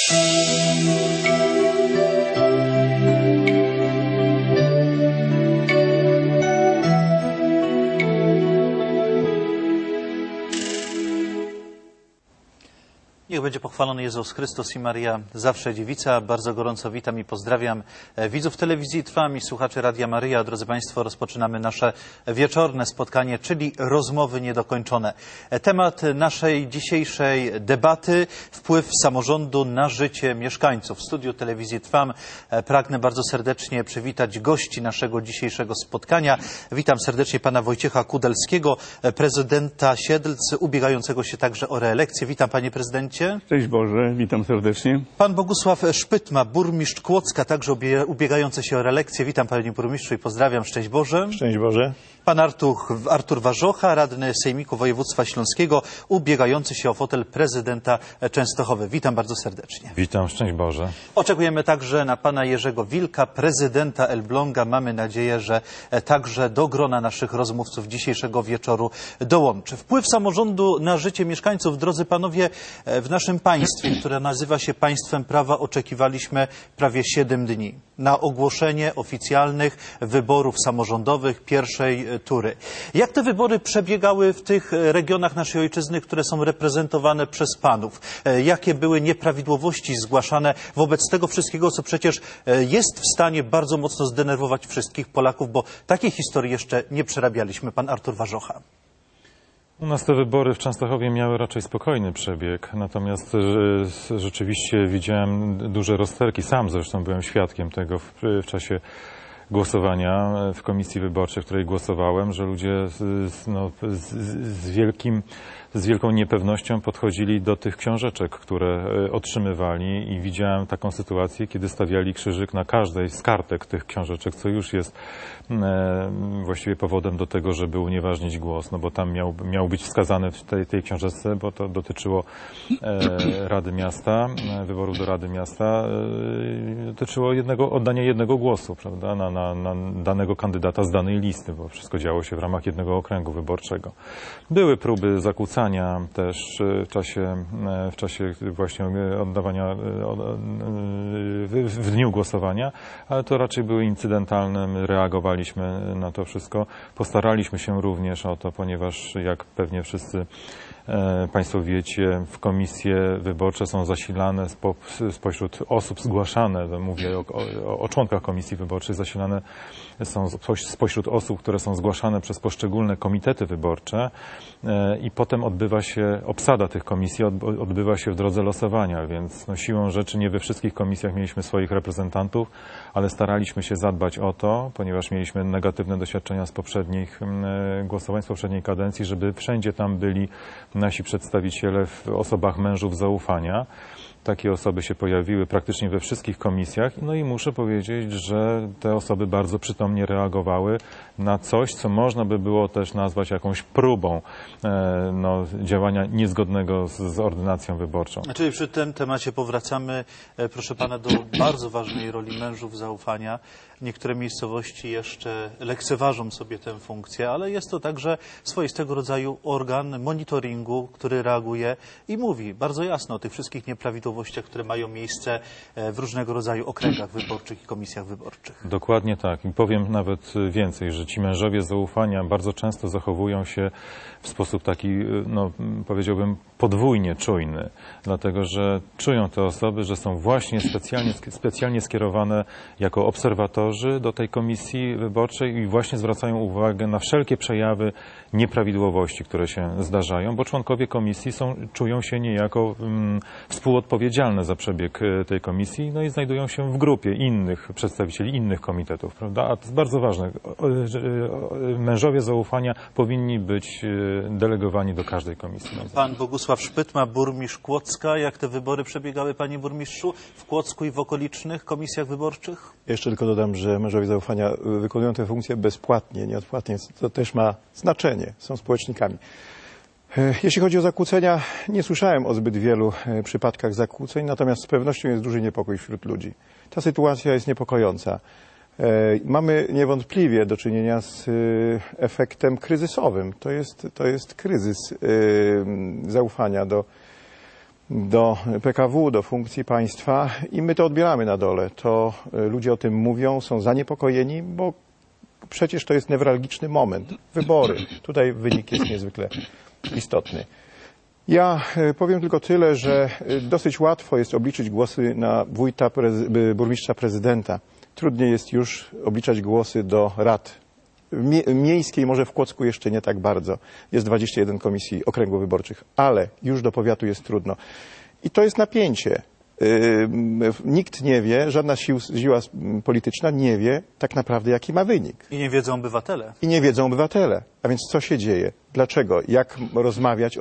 Niech będzie pochwalony Jezus Chrystus i Maria, zawsze dziewica. Bardzo gorąco witam i pozdrawiam widzów telewizji Trwam i słuchaczy Radia Maryja. Drodzy Państwo, rozpoczynamy nasze wieczorne spotkanie, czyli rozmowy niedokończone. Temat naszej dzisiejszej debaty: wpływ samorządu na życie mieszkańców. W studiu telewizji Trwam pragnę bardzo serdecznie przywitać gości naszego dzisiejszego spotkania. Witam serdecznie pana Wojciecha Kudelskiego, prezydenta Siedlc, ubiegającego się także o reelekcję. Witam, panie prezydencie. Cześć Boże, witam serdecznie. Pan Bogusław Szpytma, burmistrz Kłodzka, także ubiegający się o reelekcję. Witam, panie burmistrzu, i pozdrawiam. Szczęść Boże. Szczęść Boże. Pan Artur Warzocha, radny Sejmiku Województwa Śląskiego, ubiegający się o fotel prezydenta Częstochowy. Witam bardzo serdecznie. Witam, szczęść Boże. Oczekujemy także na pana Jerzego Wilka, prezydenta Elbląga. Mamy nadzieję, że także do grona naszych rozmówców dzisiejszego wieczoru dołączy. Wpływ samorządu na życie mieszkańców. Drodzy panowie, w naszym państwie, które nazywa się państwem prawa, oczekiwaliśmy prawie 7 dni na ogłoszenie oficjalnych wyborów samorządowych pierwszej tury. Jak te wybory przebiegały w tych regionach naszej ojczyzny, które są reprezentowane przez panów? Jakie były nieprawidłowości zgłaszane wobec tego wszystkiego, co przecież jest w stanie bardzo mocno zdenerwować wszystkich Polaków, bo takiej historii jeszcze nie przerabialiśmy. Pan Artur Warzocha. U nas te wybory w Częstochowie miały raczej spokojny przebieg, natomiast rzeczywiście widziałem duże rozterki. Sam zresztą byłem świadkiem tego w czasie głosowania w komisji wyborczej, w której głosowałem, że ludzie z wielką niepewnością podchodzili do tych książeczek, które otrzymywali, i widziałem taką sytuację, kiedy stawiali krzyżyk na każdej z kartek tych książeczek, co już jest właściwie powodem do tego, żeby unieważnić głos, no bo tam miał być wskazany w tej książeczce, bo to dotyczyło Rady Miasta, wyborów do Rady Miasta, dotyczyło oddania jednego głosu, prawda, na danego kandydata z danej listy, bo wszystko działo się w ramach jednego okręgu wyborczego. Były próby zakłócania też w czasie właśnie oddawania w dniu głosowania, ale to raczej były incydentalne. My reagowaliśmy na to wszystko. Postaraliśmy się również o to, ponieważ jak pewnie wszyscy Państwo wiecie, w komisje wyborcze są zasilane spośród osób zgłaszane, mówię o członkach komisji wyborczej, zasilane są spośród osób, które są zgłaszane przez poszczególne komitety wyborcze, i potem odbywa się obsada tych komisji, odbywa się w drodze losowania, więc siłą rzeczy nie we wszystkich komisjach mieliśmy swoich reprezentantów, ale staraliśmy się zadbać o to, ponieważ mieliśmy negatywne doświadczenia z poprzednich głosowań, z poprzedniej kadencji, żeby wszędzie tam byli nasi przedstawiciele w osobach mężów zaufania. Takie osoby się pojawiły praktycznie we wszystkich komisjach. No i muszę powiedzieć, że te osoby bardzo przytomnie reagowały na coś, co można by było też nazwać jakąś próbą działania niezgodnego z ordynacją wyborczą. Czyli przy tym temacie powracamy, proszę pana, do bardzo ważnej roli mężów zaufania. Niektóre miejscowości jeszcze lekceważą sobie tę funkcję, ale jest to także swoistego rodzaju organ monitoringu, który reaguje i mówi bardzo jasno o tych wszystkich nieprawidłowościach, które mają miejsce w różnego rodzaju okręgach wyborczych i komisjach wyborczych. Dokładnie tak. I powiem nawet więcej, że ci mężowie zaufania bardzo często zachowują się w sposób taki, powiedziałbym, podwójnie czujny, dlatego że czują te osoby, że są właśnie specjalnie skierowane jako obserwatorzy do tej komisji wyborczej i właśnie zwracają uwagę na wszelkie przejawy nieprawidłowości, które się zdarzają, bo członkowie komisji czują się niejako współodpowiedzialne za przebieg tej komisji, no i znajdują się w grupie innych przedstawicieli innych komitetów, prawda? A to jest bardzo ważne. Mężowie zaufania powinni być delegowani do każdej komisji. Pan Bogusław Szpytma, burmistrz Kłodzka. Jak te wybory przebiegały, panie burmistrzu, w Kłodzku i w okolicznych komisjach wyborczych? Jeszcze tylko dodam, że mężowie zaufania wykonują tę funkcję bezpłatnie, nieodpłatnie. To też ma znaczenie. Są społecznikami. Jeśli chodzi o zakłócenia, nie słyszałem o zbyt wielu przypadkach zakłóceń, natomiast z pewnością jest duży niepokój wśród ludzi. Ta sytuacja jest niepokojąca. Mamy niewątpliwie do czynienia z efektem kryzysowym. To jest kryzys zaufania do PKW, do funkcji państwa i my to odbieramy na dole. To ludzie o tym mówią, są zaniepokojeni, bo przecież to jest newralgiczny moment. Wybory. Tutaj wynik jest niezwykle istotny. Ja powiem tylko tyle, że dosyć łatwo jest obliczyć głosy na wójta, burmistrza, prezydenta. Trudniej jest już obliczać głosy do rad miejskiej, może w Kłodzku jeszcze nie tak bardzo. Jest 21 komisji okręgów wyborczych, ale już do powiatu jest trudno. I to jest napięcie. Nikt nie wie, żadna siła polityczna nie wie tak naprawdę, jaki ma wynik. I nie wiedzą obywatele. I nie wiedzą obywatele. A więc co się dzieje? Dlaczego? Jak rozmawiać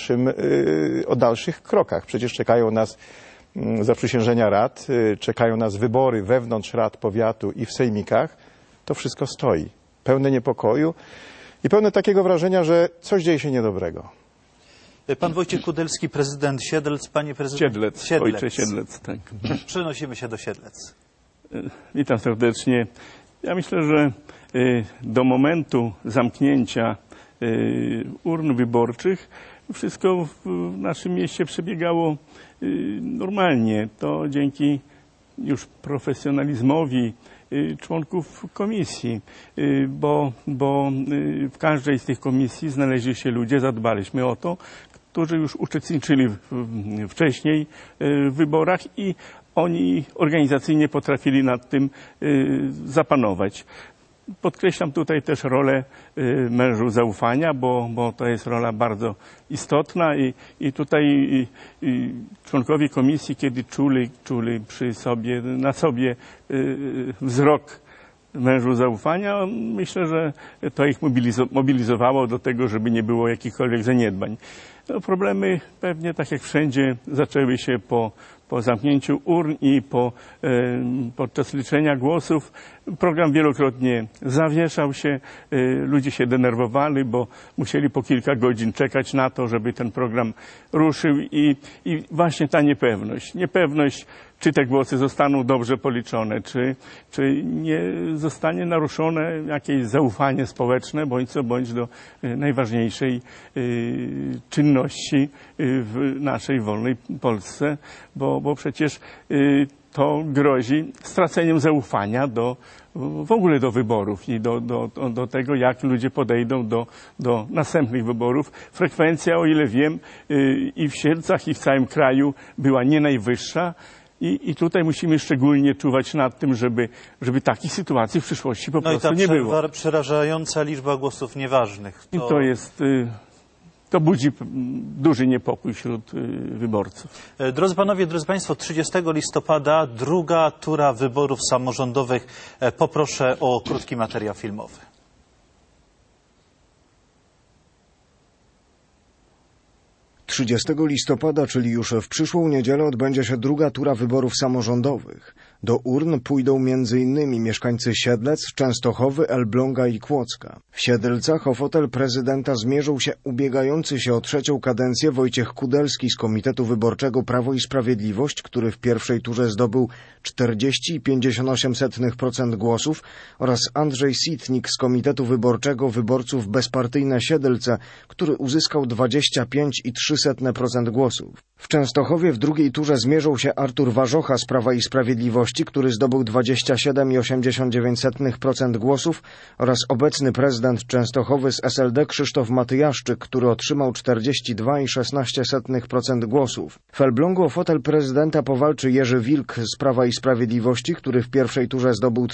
o dalszych krokach? Przecież czekają nas zaprzysiężenia rad, czekają nas wybory wewnątrz rad powiatu i w sejmikach. To wszystko stoi. Pełne niepokoju i pełne takiego wrażenia, że coś dzieje się niedobrego. Pan Wojciech Kudelski, prezydent Siedlec. Panie prezydencie. Siedlec, ojcze Siedlec, tak. Przenosimy się do Siedlec. Witam serdecznie. Ja myślę, że do momentu zamknięcia urn wyborczych wszystko w naszym mieście przebiegało normalnie. To dzięki już profesjonalizmowi członków komisji, bo w każdej z tych komisji znaleźli się ludzie, zadbaliśmy o to, którzy już uczestniczyli wcześniej w wyborach i oni organizacyjnie potrafili nad tym zapanować. Podkreślam tutaj też rolę mężu zaufania, bo to jest rola bardzo istotna i tutaj członkowie komisji, kiedy czuli na sobie wzrok mężu zaufania, myślę, że to ich mobilizowało do tego, żeby nie było jakichkolwiek zaniedbań. No, problemy pewnie, tak jak wszędzie, zaczęły się po zamknięciu urn i podczas liczenia głosów. Program wielokrotnie zawieszał się, ludzie się denerwowali, bo musieli po kilka godzin czekać na to, żeby ten program ruszył i właśnie ta niepewność, czy te głosy zostaną dobrze policzone, czy nie zostanie naruszone jakieś zaufanie społeczne, bądź co bądź do najważniejszej czynności w naszej wolnej Polsce, bo przecież to grozi straceniem zaufania w ogóle do wyborów i do tego, jak ludzie podejdą do następnych wyborów. Frekwencja, o ile wiem, i w Siedlcach, i w całym kraju była nie najwyższa. I tutaj musimy szczególnie czuwać nad tym, żeby takich sytuacji w przyszłości po prostu nie było. No i ta przerażająca liczba głosów nieważnych. To budzi duży niepokój wśród wyborców. Drodzy panowie, drodzy państwo, 30 listopada druga tura wyborów samorządowych. Poproszę o krótki materiał filmowy. 30 listopada, czyli już w przyszłą niedzielę, odbędzie się druga tura wyborów samorządowych. Do urn pójdą m.in. mieszkańcy Siedlec, Częstochowy, Elbląga i Kłodzka. W Siedlcach o fotel prezydenta zmierzył się ubiegający się o trzecią kadencję Wojciech Kudelski z Komitetu Wyborczego Prawo i Sprawiedliwość, który w pierwszej turze zdobył 40,58% głosów, oraz Andrzej Sitnik z Komitetu Wyborczego Wyborców Bezpartyjne Siedlce, który uzyskał 25,03% głosów. W Częstochowie w drugiej turze zmierzą się Artur Warzocha z Prawa i Sprawiedliwości, który zdobył 27,89% głosów, oraz obecny prezydent Częstochowy z SLD Krzysztof Matyjaszczyk, który otrzymał 42,16% głosów. W Elblągu o fotel prezydenta powalczy Jerzy Wilk z Prawa i Sprawiedliwości, który w pierwszej turze zdobył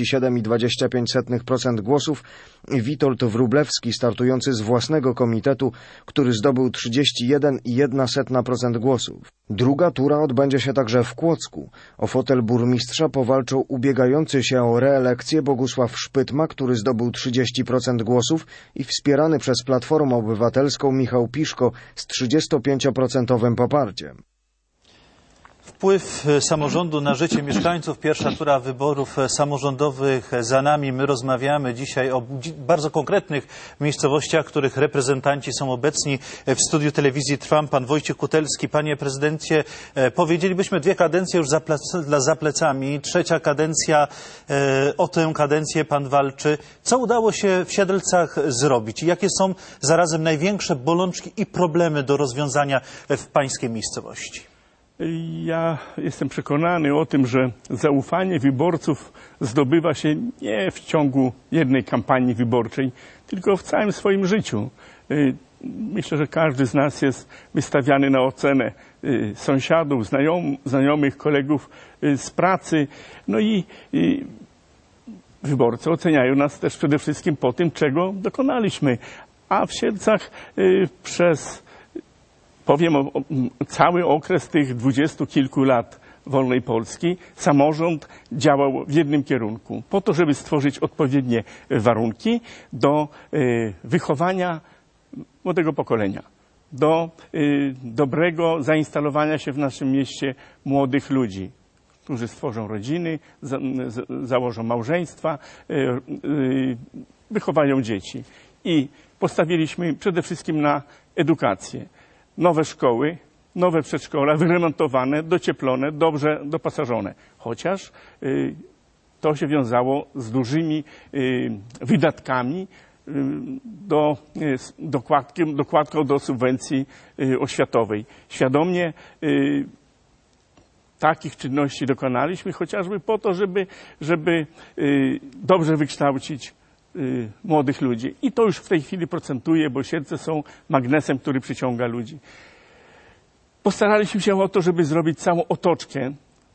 37,25% głosów, i Witold Wróblewski, startujący z własnego komitetu, który zdobył 31,01% głosów. Druga tura odbędzie się także w Kłodzku. O fotel burmistrza powalczą ubiegający się o reelekcję Bogusław Szpytma, który zdobył 30% głosów, i wspierany przez Platformę Obywatelską Michał Piszko z 35% poparciem. Wpływ samorządu na życie mieszkańców. Pierwsza tura wyborów samorządowych za nami. My rozmawiamy dzisiaj o bardzo konkretnych miejscowościach, których reprezentanci są obecni. W studiu telewizji Trwam pan Wojciech Kutelski. Panie prezydencie, powiedzielibyśmy 2 kadencje już za plecami. 3. kadencja, o tę kadencję pan walczy. Co udało się w Siedlcach zrobić? I jakie są zarazem największe bolączki i problemy do rozwiązania w pańskiej miejscowości? Ja jestem przekonany o tym, że zaufanie wyborców zdobywa się nie w ciągu jednej kampanii wyborczej, tylko w całym swoim życiu. Myślę, że każdy z nas jest wystawiany na ocenę sąsiadów, znajomych, kolegów z pracy. No i wyborcy oceniają nas też przede wszystkim po tym, czego dokonaliśmy. A w Siedlcach powiem o cały okres tych 20 kilku lat wolnej Polski, samorząd działał w jednym kierunku, po to, żeby stworzyć odpowiednie warunki do wychowania młodego pokolenia, do dobrego zainstalowania się w naszym mieście młodych ludzi, którzy stworzą rodziny, założą małżeństwa, wychowają dzieci. I postawiliśmy przede wszystkim na edukację. Nowe szkoły, nowe przedszkola, wyremontowane, docieplone, dobrze doposażone. Chociaż to się wiązało z dużymi wydatkami, dokładką do subwencji oświatowej. Świadomie takich czynności dokonaliśmy, chociażby po to, żeby dobrze wykształcić młodych ludzi. I to już w tej chwili procentuje, bo Siedlce są magnesem, który przyciąga ludzi. Postaraliśmy się o to, żeby zrobić całą otoczkę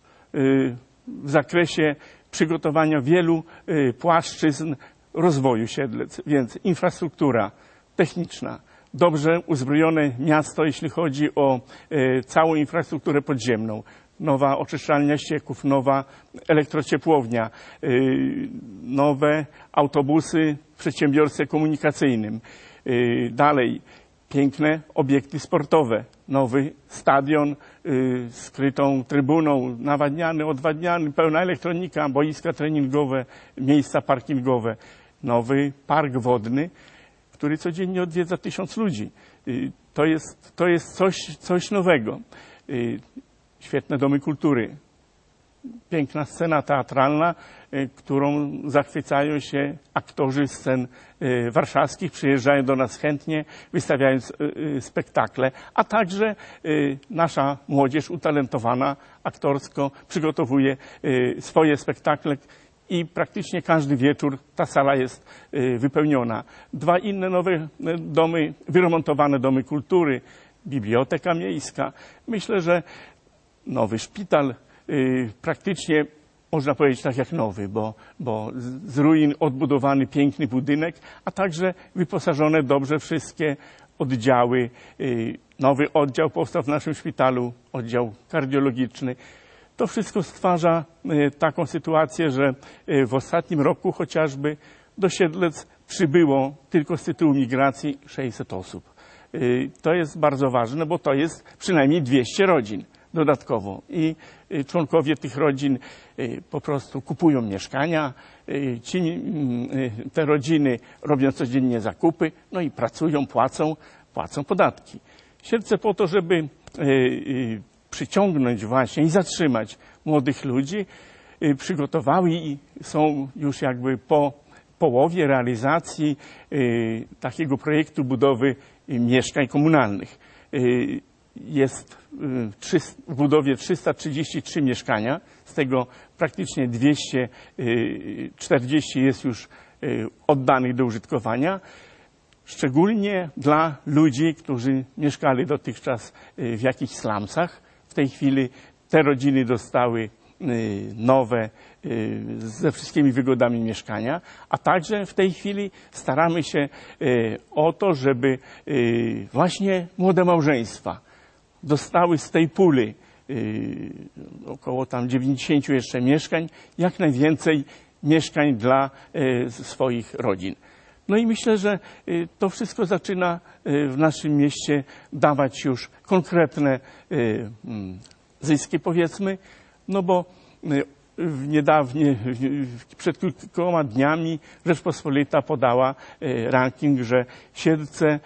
w zakresie przygotowania wielu płaszczyzn rozwoju Siedlec. Więc infrastruktura techniczna, dobrze uzbrojone miasto, jeśli chodzi o całą infrastrukturę podziemną. Nowa oczyszczalnia ścieków, nowa elektrociepłownia, nowe autobusy w przedsiębiorstwie komunikacyjnym. Dalej piękne obiekty sportowe, nowy stadion z krytą trybuną, nawadniany, odwadniany, pełna elektronika, boiska treningowe, miejsca parkingowe. Nowy park wodny, który codziennie odwiedza 1000 ludzi. To jest coś nowego. Świetne domy kultury, piękna scena teatralna, którą zachwycają się aktorzy scen warszawskich, przyjeżdżają do nas chętnie, wystawiając spektakle, a także nasza młodzież utalentowana aktorsko przygotowuje swoje spektakle i praktycznie każdy wieczór ta sala jest wypełniona. 2 inne nowe domy, wyremontowane domy kultury, biblioteka miejska. Myślę, że nowy szpital, praktycznie można powiedzieć tak jak nowy, bo z ruin odbudowany piękny budynek, a także wyposażone dobrze wszystkie oddziały. Nowy oddział powstał w naszym szpitalu, oddział kardiologiczny. To wszystko stwarza taką sytuację, że w ostatnim roku chociażby do Siedlec przybyło tylko z tytułu migracji 600 osób. To jest bardzo ważne, bo to jest przynajmniej 200 rodzin dodatkowo i członkowie tych rodzin po prostu kupują mieszkania, te rodziny robią codziennie zakupy, no i pracują, płacą podatki. Siedlce po to, żeby przyciągnąć właśnie i zatrzymać młodych ludzi, przygotowały i są już jakby po połowie realizacji takiego projektu budowy mieszkań komunalnych. Jest w budowie 333 mieszkania, z tego praktycznie 240 jest już oddanych do użytkowania, szczególnie dla ludzi, którzy mieszkali dotychczas w jakichś slumsach. W tej chwili te rodziny dostały nowe, ze wszystkimi wygodami mieszkania, a także w tej chwili staramy się o to, żeby właśnie młode małżeństwa dostały z tej puli około tam 90 jeszcze mieszkań, jak najwięcej mieszkań dla swoich rodzin. No i myślę, że to wszystko zaczyna w naszym mieście dawać już konkretne zyski, powiedzmy, no bo niedawnie, przed kilkoma dniami Rzeczpospolita podała ranking, że Siedlce,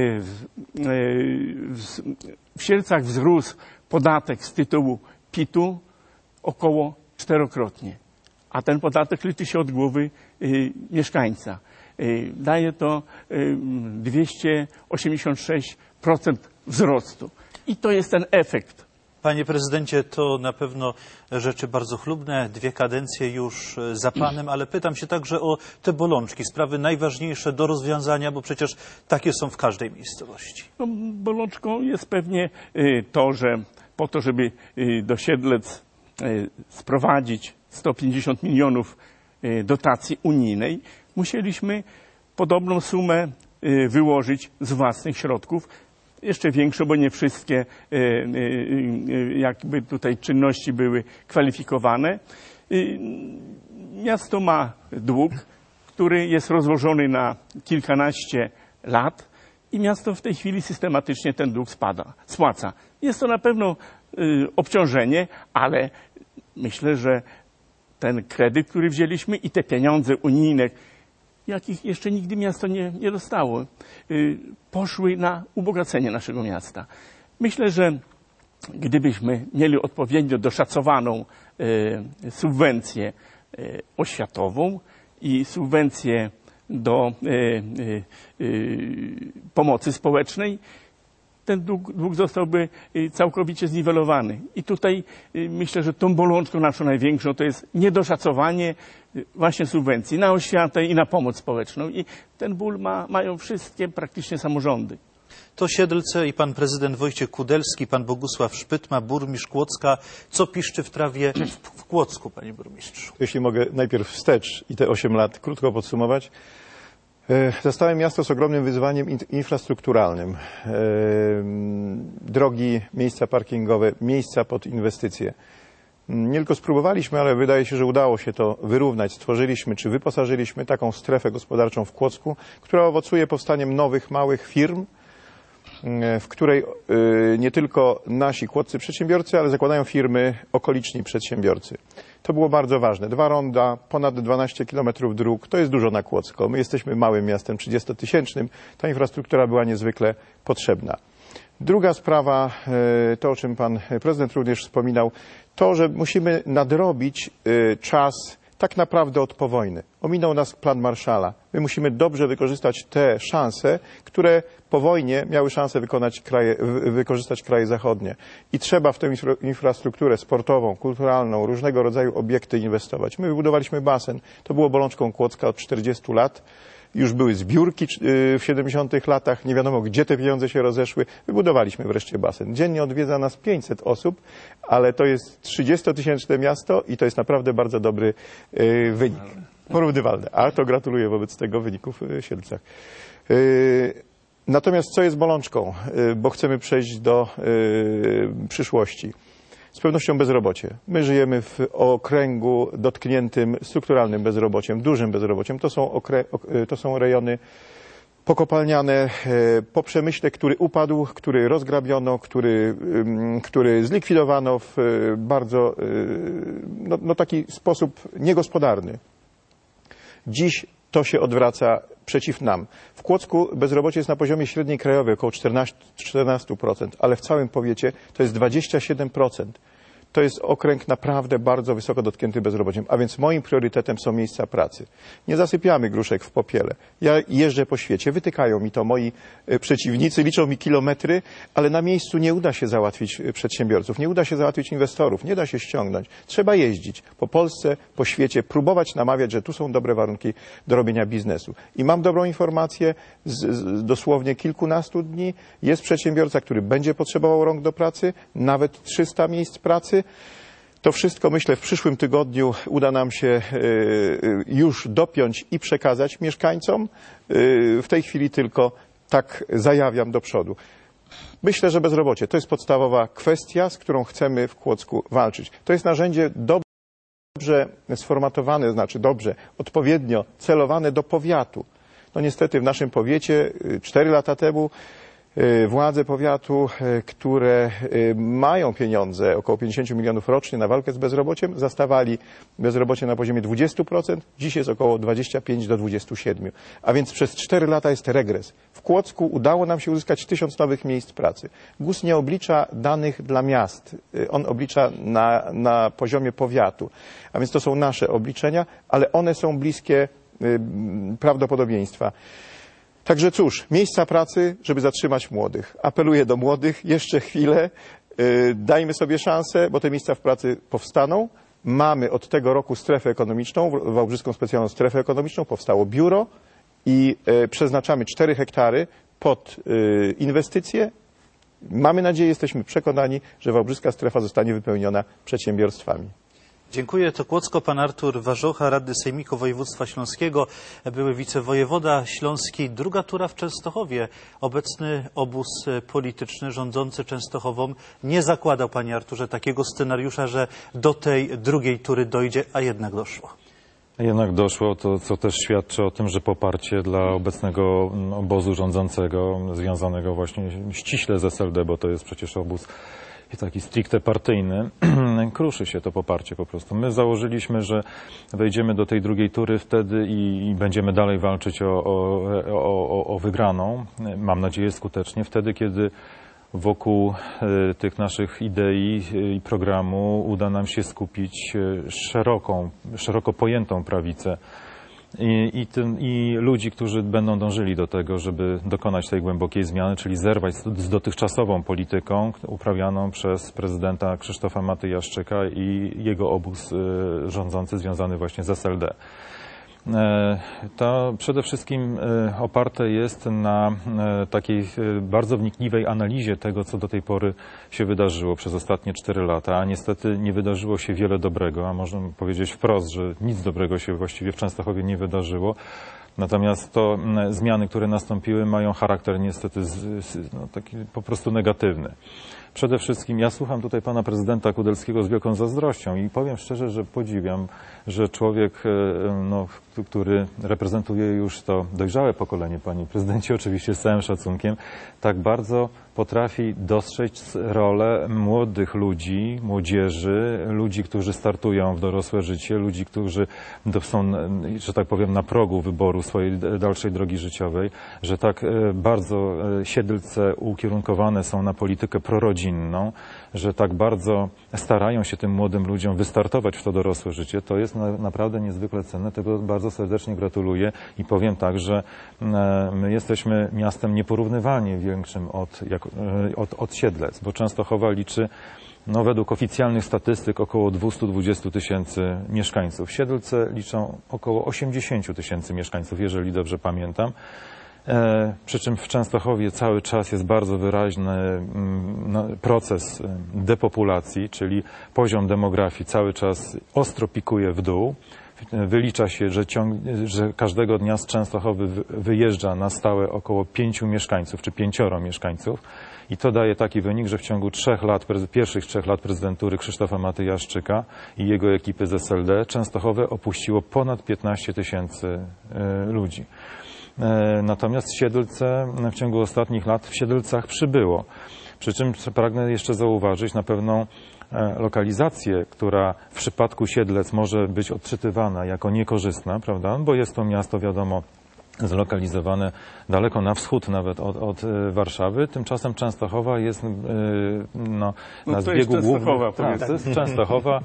w Siedlcach wzrósł podatek z tytułu PIT-u około 4-krotnie, a ten podatek liczy się od głowy mieszkańca. Daje to 286% wzrostu. I to jest ten efekt. Panie prezydencie, to na pewno rzeczy bardzo chlubne, 2 kadencje już za panem, ale pytam się także o te bolączki, sprawy najważniejsze do rozwiązania, bo przecież takie są w każdej miejscowości. No, bolączką jest pewnie to, że po to, żeby do Siedlec sprowadzić 150 milionów dotacji unijnej, musieliśmy podobną sumę wyłożyć z własnych środków. Jeszcze większą, bo nie wszystkie jakby tutaj czynności były kwalifikowane. Miasto ma dług, który jest rozłożony na kilkanaście lat i miasto w tej chwili systematycznie ten dług spłaca. Jest to na pewno obciążenie, ale myślę, że ten kredyt, który wzięliśmy i te pieniądze unijne, jakich jeszcze nigdy miasto nie dostało, poszły na ubogacenie naszego miasta. Myślę, że gdybyśmy mieli odpowiednio doszacowaną subwencję oświatową i subwencję do pomocy społecznej, ten dług zostałby całkowicie zniwelowany. I tutaj myślę, że tą bolączką naszą największą to jest niedoszacowanie właśnie subwencji na oświatę i na pomoc społeczną. I ten ból mają wszystkie praktycznie samorządy. To Siedlce i pan prezydent Wojciech Kudelski, pan Bogusław Szpytma, burmistrz Kłodzka. Co piszczy w trawie w Kłodzku, panie burmistrzu? Jeśli mogę najpierw wstecz i te 8 lat krótko podsumować. Zastałem miasto z ogromnym wyzwaniem infrastrukturalnym. Drogi, miejsca parkingowe, miejsca pod inwestycje. Nie tylko spróbowaliśmy, ale wydaje się, że udało się to wyrównać. Stworzyliśmy czy wyposażyliśmy taką strefę gospodarczą w Kłodzku, która owocuje powstaniem nowych, małych firm, w której nie tylko nasi kłodzcy przedsiębiorcy, ale zakładają firmy okoliczni przedsiębiorcy. To było bardzo ważne. 2 ronda, ponad 12 kilometrów dróg, to jest dużo na Kłodzko. My jesteśmy małym miastem 30-tysięcznym. Ta infrastruktura była niezwykle potrzebna. Druga sprawa, to o czym pan prezydent również wspominał, to, że musimy nadrobić czas tak naprawdę od po wojny. Ominął nas plan Marshalla. My musimy dobrze wykorzystać te szanse, które po wojnie miały szansę wykorzystać kraje zachodnie. I trzeba w tę infrastrukturę sportową, kulturalną, różnego rodzaju obiekty inwestować. My wybudowaliśmy basen. To było bolączką Kłodzka od 40 lat. Już były zbiórki w 70 latach, nie wiadomo gdzie te pieniądze się rozeszły. Wybudowaliśmy wreszcie basen. Dziennie odwiedza nas 500 osób, ale to jest 30-tysięczne miasto i to jest naprawdę bardzo dobry wynik. Porównywalny. A to gratuluję wobec tego wyników w Siedlcach. Natomiast co jest bolączką, bo chcemy przejść do przyszłości. Z pewnością bezrobocie. My żyjemy w okręgu dotkniętym strukturalnym bezrobociem, dużym bezrobociem. To są rejony pokopalniane, po przemyśle, który upadł, który rozgrabiono, który zlikwidowano w bardzo taki sposób niegospodarny. Dziś to się odwraca przeciw nam. W Kłodzku bezrobocie jest na poziomie średniej krajowej, około 14%, ale w całym powiecie to jest 27%. To jest okręg naprawdę bardzo wysoko dotknięty bezrobociem, a więc moim priorytetem są miejsca pracy. Nie zasypiamy gruszek w popiele. Ja jeżdżę po świecie, wytykają mi to moi przeciwnicy, liczą mi kilometry, ale na miejscu nie uda się załatwić przedsiębiorców, nie uda się załatwić inwestorów, nie da się ściągnąć. Trzeba jeździć po Polsce, po świecie, próbować namawiać, że tu są dobre warunki do robienia biznesu. I mam dobrą informację, dosłownie kilkunastu dni jest przedsiębiorca, który będzie potrzebował rąk do pracy, nawet 300 miejsc pracy. To wszystko, myślę, w przyszłym tygodniu uda nam się już dopiąć i przekazać mieszkańcom. W tej chwili tylko tak zajawiam do przodu. Myślę, że bezrobocie to jest podstawowa kwestia, z którą chcemy w Kłodzku walczyć. To jest narzędzie dobrze sformatowane, znaczy dobrze, odpowiednio celowane do powiatu. No niestety w naszym powiecie 4 lata temu Władze powiatu, które mają pieniądze, około 50 milionów rocznie na walkę z bezrobociem, zastawali bezrobocie na poziomie 20%, dziś jest około 25 do 27%. A więc przez 4 lata jest regres. W Kłodzku udało nam się uzyskać 1000 nowych miejsc pracy. GUS nie oblicza danych dla miast, on oblicza na poziomie powiatu. A więc to są nasze obliczenia, ale one są bliskie prawdopodobieństwa. Także cóż, miejsca pracy, żeby zatrzymać młodych. Apeluję do młodych, jeszcze chwilę, dajmy sobie szansę, bo te miejsca w pracy powstaną. Mamy od tego roku strefę ekonomiczną, Wałbrzyską Specjalną Strefę Ekonomiczną, powstało biuro i przeznaczamy 4 hektary pod inwestycje. Mamy nadzieję, jesteśmy przekonani, że Wałbrzyska Strefa zostanie wypełniona przedsiębiorstwami. Dziękuję. To Kłodzko, pan Artur Warzocha, radny sejmiku województwa śląskiego, były wicewojewoda śląski, druga tura w Częstochowie. Obecny obóz polityczny rządzący Częstochową nie zakładał, panie Arturze, takiego scenariusza, że do tej drugiej tury dojdzie, a jednak doszło. Jednak doszło, to co też świadczy o tym, że poparcie dla obecnego obozu rządzącego, związanego właśnie ściśle z SLD, bo to jest przecież obóz i taki stricte partyjny, kruszy się to poparcie po prostu. My założyliśmy, że wejdziemy do tej drugiej tury wtedy i będziemy dalej walczyć o wygraną. Mam nadzieję skutecznie wtedy, kiedy wokół tych naszych idei i programu uda nam się skupić szeroko pojętą prawicę i ludzi, którzy będą dążyli do tego, żeby dokonać tej głębokiej zmiany, czyli zerwać z dotychczasową polityką uprawianą przez prezydenta Krzysztofa Matyjaszczyka i jego obóz rządzący związany właśnie z SLD. To przede wszystkim oparte jest na takiej bardzo wnikliwej analizie tego, co do tej pory się wydarzyło przez ostatnie 4 lata, a niestety nie wydarzyło się wiele dobrego, a można powiedzieć wprost, że nic dobrego się właściwie w Częstochowie nie wydarzyło. Natomiast to zmiany, które nastąpiły, mają charakter niestety taki po prostu negatywny. Przede wszystkim ja słucham tutaj pana prezydenta Kudelskiego z wielką zazdrością i powiem szczerze, że podziwiam, że człowiek, który reprezentuje już to dojrzałe pokolenie, panie prezydencie, oczywiście z całym szacunkiem, tak bardzo potrafi dostrzec rolę młodych ludzi, młodzieży, ludzi, którzy startują w dorosłe życie, ludzi, którzy są, że tak powiem, na progu wyboru swojej dalszej drogi życiowej, że tak bardzo Siedlce ukierunkowane są na politykę prorodzinną, że tak bardzo starają się tym młodym ludziom wystartować w to dorosłe życie. To jest naprawdę niezwykle cenne. Tego bardzo serdecznie gratuluję i powiem tak, że my jesteśmy miastem nieporównywalnie większym od Siedlec, bo Częstochowa liczy według oficjalnych statystyk około 220 000 mieszkańców. Siedlce liczą około 80 000 mieszkańców, jeżeli dobrze pamiętam. Przy czym w Częstochowie cały czas jest bardzo wyraźny proces depopulacji, czyli poziom demografii cały czas ostro pikuje w dół. Wylicza się, że każdego dnia z Częstochowy wyjeżdża na stałe około 5 mieszkańców, czy 5 mieszkańców. I to daje taki wynik, że w ciągu pierwszych 3 lat prezydentury Krzysztofa Matyjaszczyka i jego ekipy z SLD Częstochowę opuściło ponad 15 000 ludzi. Natomiast Siedlce w ciągu ostatnich lat w Siedlcach przybyło. Przy czym pragnę jeszcze zauważyć na pewną lokalizację, która w przypadku Siedlec może być odczytywana jako niekorzystna, prawda? Bo jest to miasto, wiadomo, zlokalizowane daleko na wschód nawet od Warszawy. Tymczasem Częstochowa jest na zbiegu głównym. To jest Częstochowa,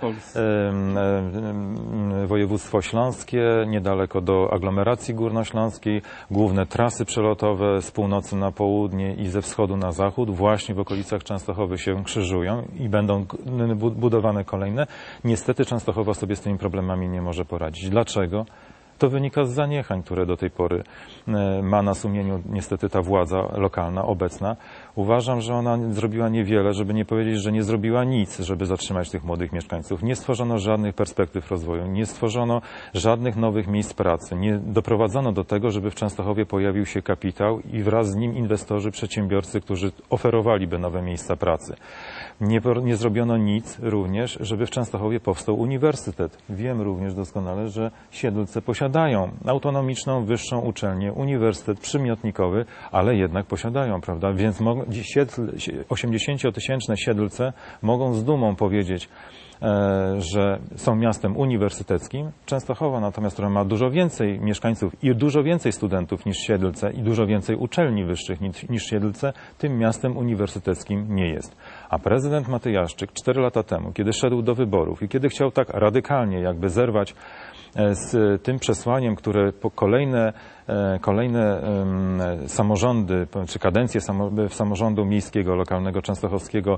województwo śląskie, niedaleko do aglomeracji górnośląskiej. Główne trasy przelotowe z północy na południe i ze wschodu na zachód właśnie w okolicach Częstochowy się krzyżują i będą budowane kolejne. Niestety Częstochowa sobie z tymi problemami nie może poradzić. Dlaczego? To wynika z zaniechań, które do tej pory ma na sumieniu niestety ta władza lokalna, obecna. Uważam, że ona zrobiła niewiele, żeby nie powiedzieć, że nie zrobiła nic, żeby zatrzymać tych młodych mieszkańców. Nie stworzono żadnych perspektyw rozwoju, nie stworzono żadnych nowych miejsc pracy, nie doprowadzono do tego, żeby w Częstochowie pojawił się kapitał i wraz z nim inwestorzy, przedsiębiorcy, którzy oferowaliby nowe miejsca pracy. Nie zrobiono nic również, żeby w Częstochowie powstał uniwersytet. Wiem również doskonale, że Siedlce posiadają autonomiczną, wyższą uczelnię, uniwersytet przymiotnikowy, ale jednak posiadają, prawda? Więc 80-tysięczne Siedlce mogą z dumą powiedzieć, że są miastem uniwersyteckim. Częstochowa natomiast, która ma dużo więcej mieszkańców i dużo więcej studentów niż Siedlce i dużo więcej uczelni wyższych niż Siedlce, tym miastem uniwersyteckim nie jest. A prezydent Matyjaszczyk 4 lata temu, kiedy szedł do wyborów i kiedy chciał tak radykalnie jakby zerwać z tym przesłaniem, które po kolejne samorządy, czy kadencje samorządu miejskiego, lokalnego, częstochowskiego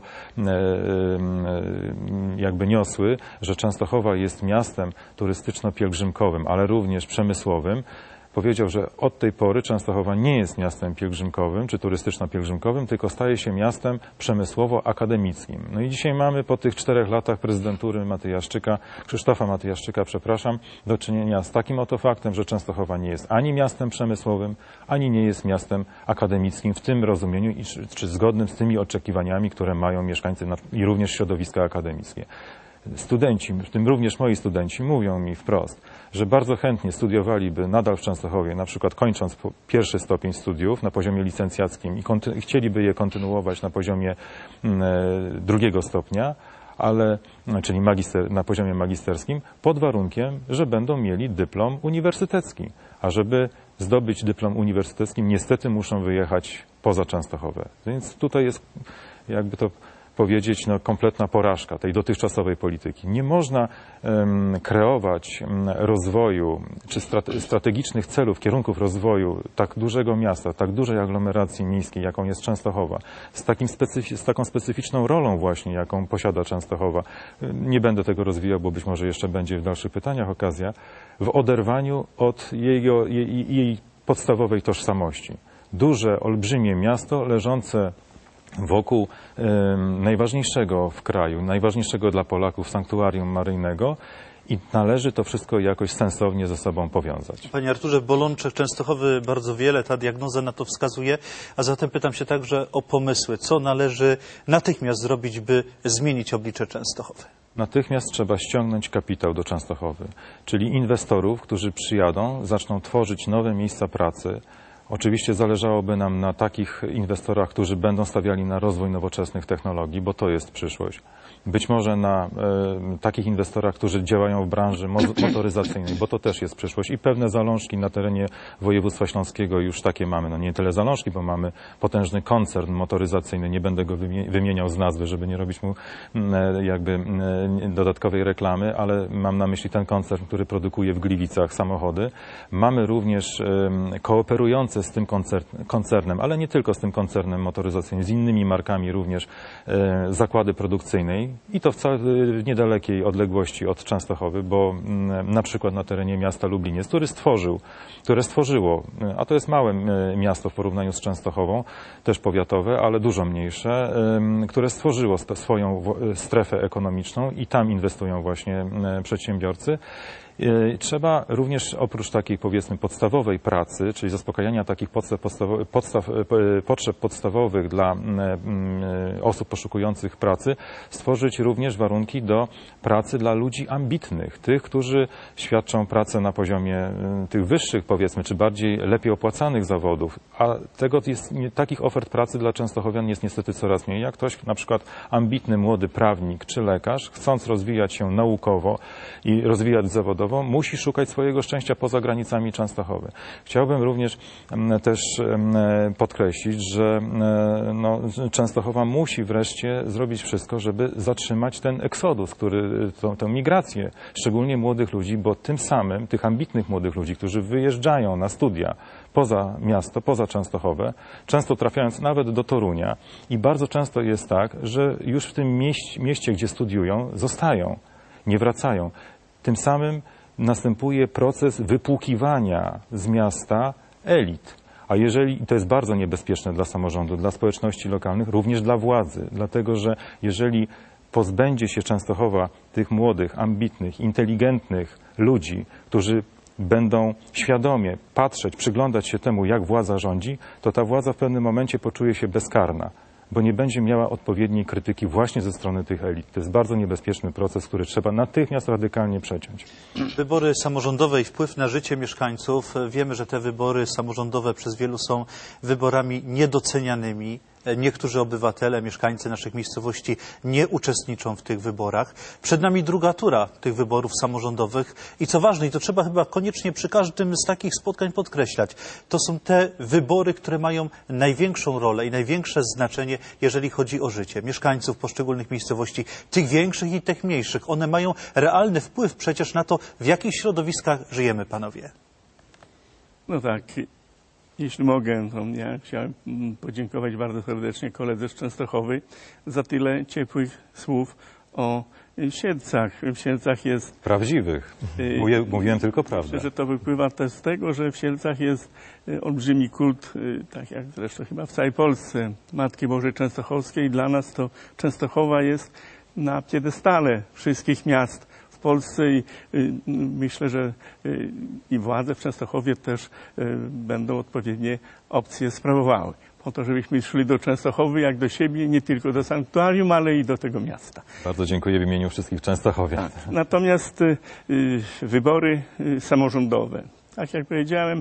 jakby niosły, że Częstochowa jest miastem turystyczno-pielgrzymkowym, ale również przemysłowym, powiedział, że od tej pory Częstochowa nie jest miastem pielgrzymkowym czy turystyczno-pielgrzymkowym, tylko staje się miastem przemysłowo-akademickim. No i dzisiaj mamy po tych 4 latach prezydentury Krzysztofa Matyjaszczyka, do czynienia z takim oto faktem, że Częstochowa nie jest ani miastem przemysłowym, ani nie jest miastem akademickim w tym rozumieniu, czy zgodnym z tymi oczekiwaniami, które mają mieszkańcy i również środowiska akademickie. Studenci, w tym również moi studenci, mówią mi wprost, że bardzo chętnie studiowaliby nadal w Częstochowie, na przykład kończąc pierwszy stopień studiów na poziomie licencjackim i chcieliby je kontynuować na poziomie 2 stopnia, czyli na poziomie magisterskim, pod warunkiem, że będą mieli dyplom uniwersytecki. A żeby zdobyć dyplom uniwersytecki, niestety muszą wyjechać poza Częstochowę. Więc tutaj jest, jakby to powiedzieć, kompletna porażka tej dotychczasowej polityki. Nie można kreować rozwoju czy strategicznych celów, kierunków rozwoju tak dużego miasta, tak dużej aglomeracji miejskiej, jaką jest Częstochowa, z taką specyficzną rolą właśnie, jaką posiada Częstochowa. Nie będę tego rozwijał, bo być może jeszcze będzie w dalszych pytaniach okazja, w oderwaniu od jej podstawowej tożsamości. Duże, olbrzymie miasto leżące wokół najważniejszego w kraju, najważniejszego dla Polaków sanktuarium maryjnego i należy to wszystko jakoś sensownie ze sobą powiązać. Panie Arturze, bolączek Częstochowy bardzo wiele, ta diagnoza na to wskazuje, a zatem pytam się także o pomysły. Co należy natychmiast zrobić, by zmienić oblicze Częstochowy? Natychmiast trzeba ściągnąć kapitał do Częstochowy, czyli inwestorów, którzy przyjadą, zaczną tworzyć nowe miejsca pracy. Oczywiście zależałoby nam na takich inwestorach, którzy będą stawiali na rozwój nowoczesnych technologii, bo to jest przyszłość. Być może na takich inwestorach, którzy działają w branży motoryzacyjnej, bo to też jest przyszłość. I pewne zalążki na terenie województwa śląskiego już takie mamy. No nie tyle zalążki, bo mamy potężny koncern motoryzacyjny. Nie będę go wymieniał z nazwy, żeby nie robić mu jakby dodatkowej reklamy, ale mam na myśli ten koncern, który produkuje w Gliwicach samochody. Mamy również kooperujące z tym koncernem, ale nie tylko z tym koncernem motoryzacyjnym, z innymi markami również zakłady produkcyjnej i to w niedalekiej odległości od Częstochowy, bo na przykład na terenie miasta Lubliniec, które stworzyło, a to jest małe miasto w porównaniu z Częstochową, też powiatowe, ale dużo mniejsze, które stworzyło swoją strefę ekonomiczną i tam inwestują właśnie przedsiębiorcy. Trzeba również oprócz takiej, powiedzmy, podstawowej pracy, czyli zaspokajania takich potrzeb podstawowych dla osób poszukujących pracy, stworzyć również warunki do pracy dla ludzi ambitnych, tych, którzy świadczą pracę na poziomie tych wyższych, powiedzmy, czy bardziej lepiej opłacanych zawodów. A takich ofert pracy dla częstochowian jest niestety coraz mniej. Jak ktoś, na przykład ambitny młody prawnik czy lekarz, chcąc rozwijać się naukowo i rozwijać zawodowo, musi szukać swojego szczęścia poza granicami Częstochowy. Chciałbym również też podkreślić, że Częstochowa musi wreszcie zrobić wszystko, żeby zatrzymać ten eksodus, tę migrację, szczególnie młodych ludzi, bo tym samym tych ambitnych młodych ludzi, którzy wyjeżdżają na studia poza miasto, poza Częstochowę, często trafiając nawet do Torunia i bardzo często jest tak, że już w tym mieście, gdzie studiują, zostają, nie wracają. Tym samym następuje proces wypłukiwania z miasta elit. A jeżeli, i to jest bardzo niebezpieczne dla samorządu, dla społeczności lokalnych, również dla władzy, dlatego że jeżeli pozbędzie się Częstochowa tych młodych, ambitnych, inteligentnych ludzi, którzy będą świadomie patrzeć, przyglądać się temu, jak władza rządzi, to ta władza w pewnym momencie poczuje się bezkarna, bo nie będzie miała odpowiedniej krytyki właśnie ze strony tych elit. To jest bardzo niebezpieczny proces, który trzeba natychmiast radykalnie przeciąć. Wybory samorządowe i wpływ na życie mieszkańców. Wiemy, że te wybory samorządowe przez wielu są wyborami niedocenianymi. Niektórzy obywatele, mieszkańcy naszych miejscowości nie uczestniczą w tych wyborach. Przed nami druga tura tych wyborów samorządowych i co ważne, i to trzeba chyba koniecznie przy każdym z takich spotkań podkreślać, to są te wybory, które mają największą rolę i największe znaczenie, jeżeli chodzi o życie mieszkańców poszczególnych miejscowości, tych większych i tych mniejszych. One mają realny wpływ przecież na to, w jakich środowiskach żyjemy, panowie. No tak. Jeśli mogę, to ja chciałem podziękować bardzo serdecznie koledze z Częstochowy za tyle ciepłych słów o Siedlcach. W Siedlcach jest... Prawdziwych. Mówiłem tylko prawdę. Myślę, że to wypływa też z tego, że w Siedlcach jest olbrzymi kult, tak jak zresztą chyba w całej Polsce, Matki Bożej Częstochowskiej. I dla nas to Częstochowa jest na piedestale wszystkich miast w Polsce i myślę, że i władze w Częstochowie też będą odpowiednie opcje sprawowały. Po to, żebyśmy szli do Częstochowy jak do siebie, nie tylko do sanktuarium, ale i do tego miasta. Bardzo dziękuję w imieniu wszystkich Częstochowian. Tak. Natomiast wybory samorządowe, tak jak powiedziałem,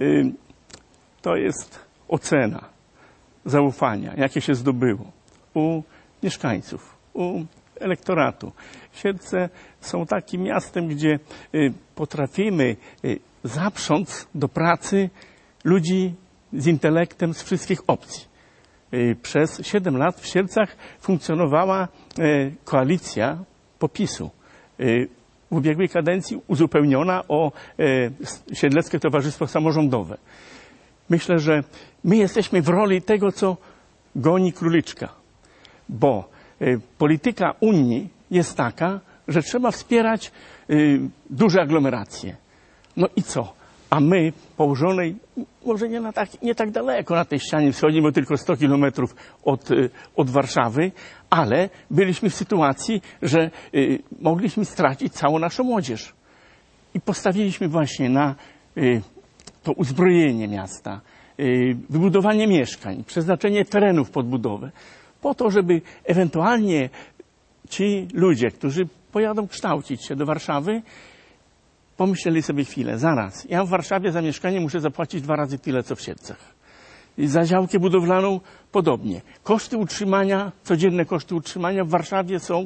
to jest ocena zaufania, jakie się zdobyło u mieszkańców, u elektoratu. Siedlce są takim miastem, gdzie potrafimy zaprząc do pracy ludzi z intelektem z wszystkich opcji. Przez 7 lat w Siedlcach funkcjonowała koalicja PO-PiS-u. W ubiegłej kadencji uzupełniona o Siedleckie Towarzystwo Samorządowe. Myślę, że my jesteśmy w roli tego, co goni króliczka, bo polityka Unii jest taka, że trzeba wspierać duże aglomeracje. No i co? A my, położonej, może nie tak daleko na tej ścianie wschodniej, bo tylko 100 kilometrów od Warszawy, ale byliśmy w sytuacji, że mogliśmy stracić całą naszą młodzież. I postawiliśmy właśnie na to uzbrojenie miasta, wybudowanie mieszkań, przeznaczenie terenów pod budowę, po to, żeby ewentualnie ci ludzie, którzy pojadą kształcić się do Warszawy, pomyśleli sobie chwilę, zaraz, ja w Warszawie za mieszkanie muszę zapłacić 2 razy tyle, co w Siedlcach. I za działkę budowlaną podobnie. Koszty utrzymania, codzienne koszty utrzymania w Warszawie są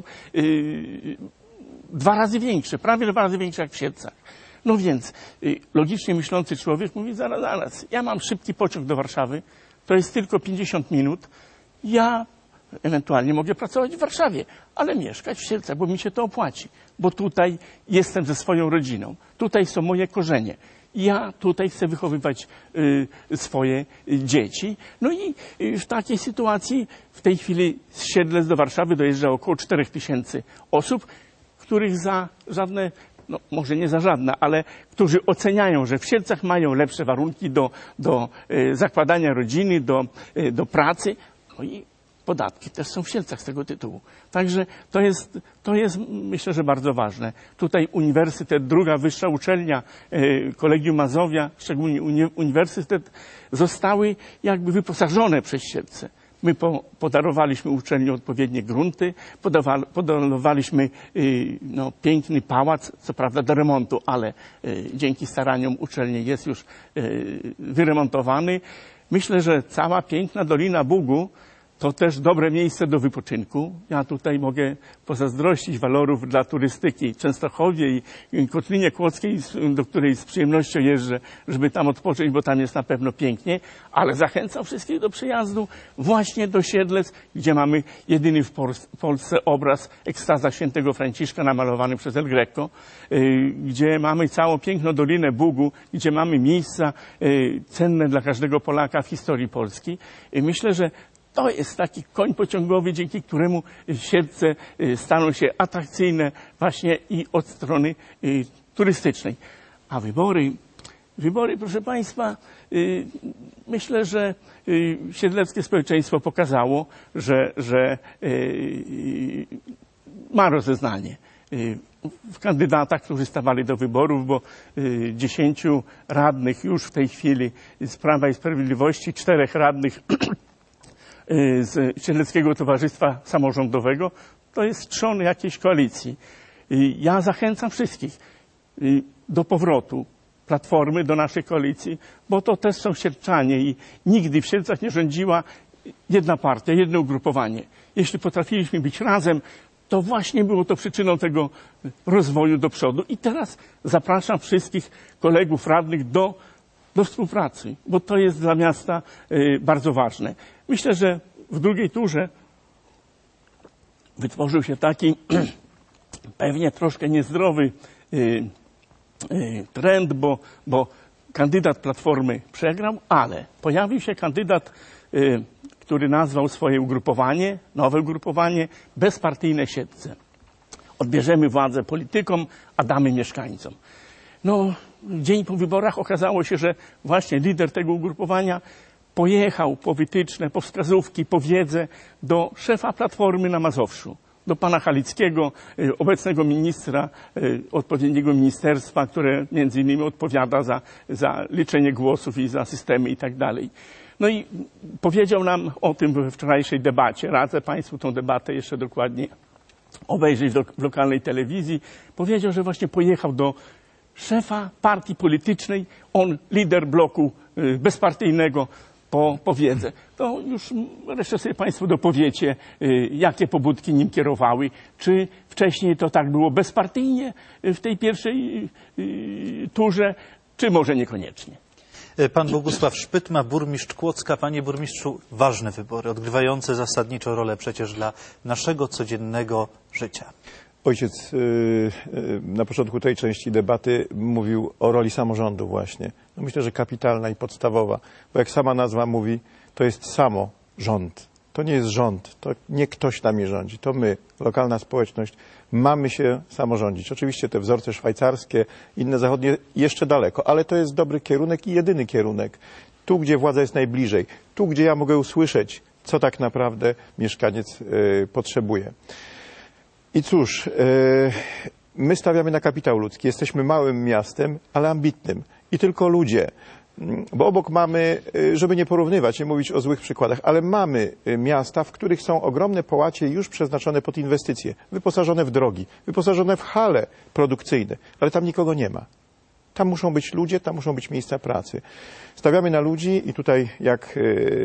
2 razy większe, prawie 2 razy większe jak w Siedlcach. No więc logicznie myślący człowiek mówi, zaraz, ja mam szybki pociąg do Warszawy, to jest tylko 50 minut, ja ewentualnie mogę pracować w Warszawie, ale mieszkać w Siedlcach, bo mi się to opłaci, bo tutaj jestem ze swoją rodziną, tutaj są moje korzenie. Ja tutaj chcę wychowywać swoje dzieci. No i w takiej sytuacji w tej chwili z Siedlec do Warszawy dojeżdża około 4000 osób, których za żadne, no może nie za żadne, ale którzy oceniają, że w Siedlcach mają lepsze warunki do zakładania rodziny, do pracy. No i podatki też są w Siedlcach z tego tytułu. Także to jest myślę, że bardzo ważne. Tutaj uniwersytet, druga wyższa uczelnia, Kolegium Mazowia, szczególnie uniwersytet, zostały jakby wyposażone przez Siedlce. My podarowaliśmy uczelni odpowiednie grunty, podarowaliśmy piękny pałac, co prawda do remontu, ale dzięki staraniom uczelni jest już wyremontowany. Myślę, że cała piękna Dolina Bugu to też dobre miejsce do wypoczynku. Ja tutaj mogę pozazdrościć walorów dla turystyki Częstochowie i Kotlinie Kłodzkiej, do której z przyjemnością jeżdżę, żeby tam odpocząć, bo tam jest na pewno pięknie, ale zachęcam wszystkich do przyjazdu właśnie do Siedlec, gdzie mamy jedyny w Polsce obraz Ekstaza Świętego Franciszka namalowany przez El Greco, gdzie mamy całą piękną Dolinę Bugu, gdzie mamy miejsca cenne dla każdego Polaka w historii Polski. Myślę, że to jest taki koń pociągowy, dzięki któremu Siedlce staną się atrakcyjne właśnie i od strony turystycznej. A wybory Wybory, proszę Państwa, myślę, że siedleckie społeczeństwo pokazało, że ma rozeznanie w kandydatach, którzy stawali do wyborów, bo 10 radnych już w tej chwili z Prawa i Sprawiedliwości, 4 radnych z Siedleckiego Towarzystwa Samorządowego, to jest trzon jakiejś koalicji. Ja zachęcam wszystkich do powrotu Platformy do naszej koalicji, bo to też są Siedlczanie i nigdy w Siedlcach nie rządziła jedna partia, jedno ugrupowanie. Jeśli potrafiliśmy być razem, to właśnie było to przyczyną tego rozwoju do przodu. I teraz zapraszam wszystkich kolegów radnych do współpracy, bo to jest dla miasta bardzo ważne. Myślę, że w drugiej turze wytworzył się taki pewnie troszkę niezdrowy trend, bo kandydat Platformy przegrał, ale pojawił się kandydat, który nazwał swoje ugrupowanie, nowe ugrupowanie, Bezpartyjne Siedlce. Odbierzemy władzę politykom, a damy mieszkańcom. No, dzień po wyborach okazało się, że właśnie lider tego ugrupowania pojechał po wytyczne, po wskazówki, po wiedzę do szefa Platformy na Mazowszu, do pana Halickiego, obecnego ministra odpowiedniego ministerstwa, które między innymi odpowiada za liczenie głosów i za systemy i tak dalej. No i powiedział nam o tym we wczorajszej debacie. Radzę Państwu tą debatę jeszcze dokładnie obejrzeć w lokalnej telewizji. Powiedział, że właśnie pojechał do szefa partii politycznej, on lider bloku bezpartyjnego, po wiedzę. To już resztę sobie Państwo dopowiecie, jakie pobudki nim kierowały. Czy wcześniej to tak było bezpartyjnie w tej pierwszej turze, czy może niekoniecznie. Pan Bogusław Szpytma, burmistrz Kłodzka. Panie burmistrzu, ważne wybory, odgrywające zasadniczą rolę przecież dla naszego codziennego życia. Ojciec na początku tej części debaty mówił o roli samorządu właśnie. No myślę, że kapitalna i podstawowa, bo jak sama nazwa mówi, to jest samorząd. To nie jest rząd, to nie ktoś nami rządzi, to my, lokalna społeczność, mamy się samorządzić. Oczywiście te wzorce szwajcarskie, inne zachodnie jeszcze daleko, ale to jest dobry kierunek i jedyny kierunek. Tu, gdzie władza jest najbliżej, tu, gdzie ja mogę usłyszeć, co tak naprawdę mieszkaniec potrzebuje. I cóż, my stawiamy na kapitał ludzki. Jesteśmy małym miastem, ale ambitnym. I tylko ludzie. Bo obok mamy, żeby nie porównywać, nie mówić o złych przykładach, ale mamy miasta, w których są ogromne połacie już przeznaczone pod inwestycje, wyposażone w drogi, wyposażone w hale produkcyjne, ale tam nikogo nie ma. Tam muszą być ludzie, tam muszą być miejsca pracy. Stawiamy na ludzi i tutaj jak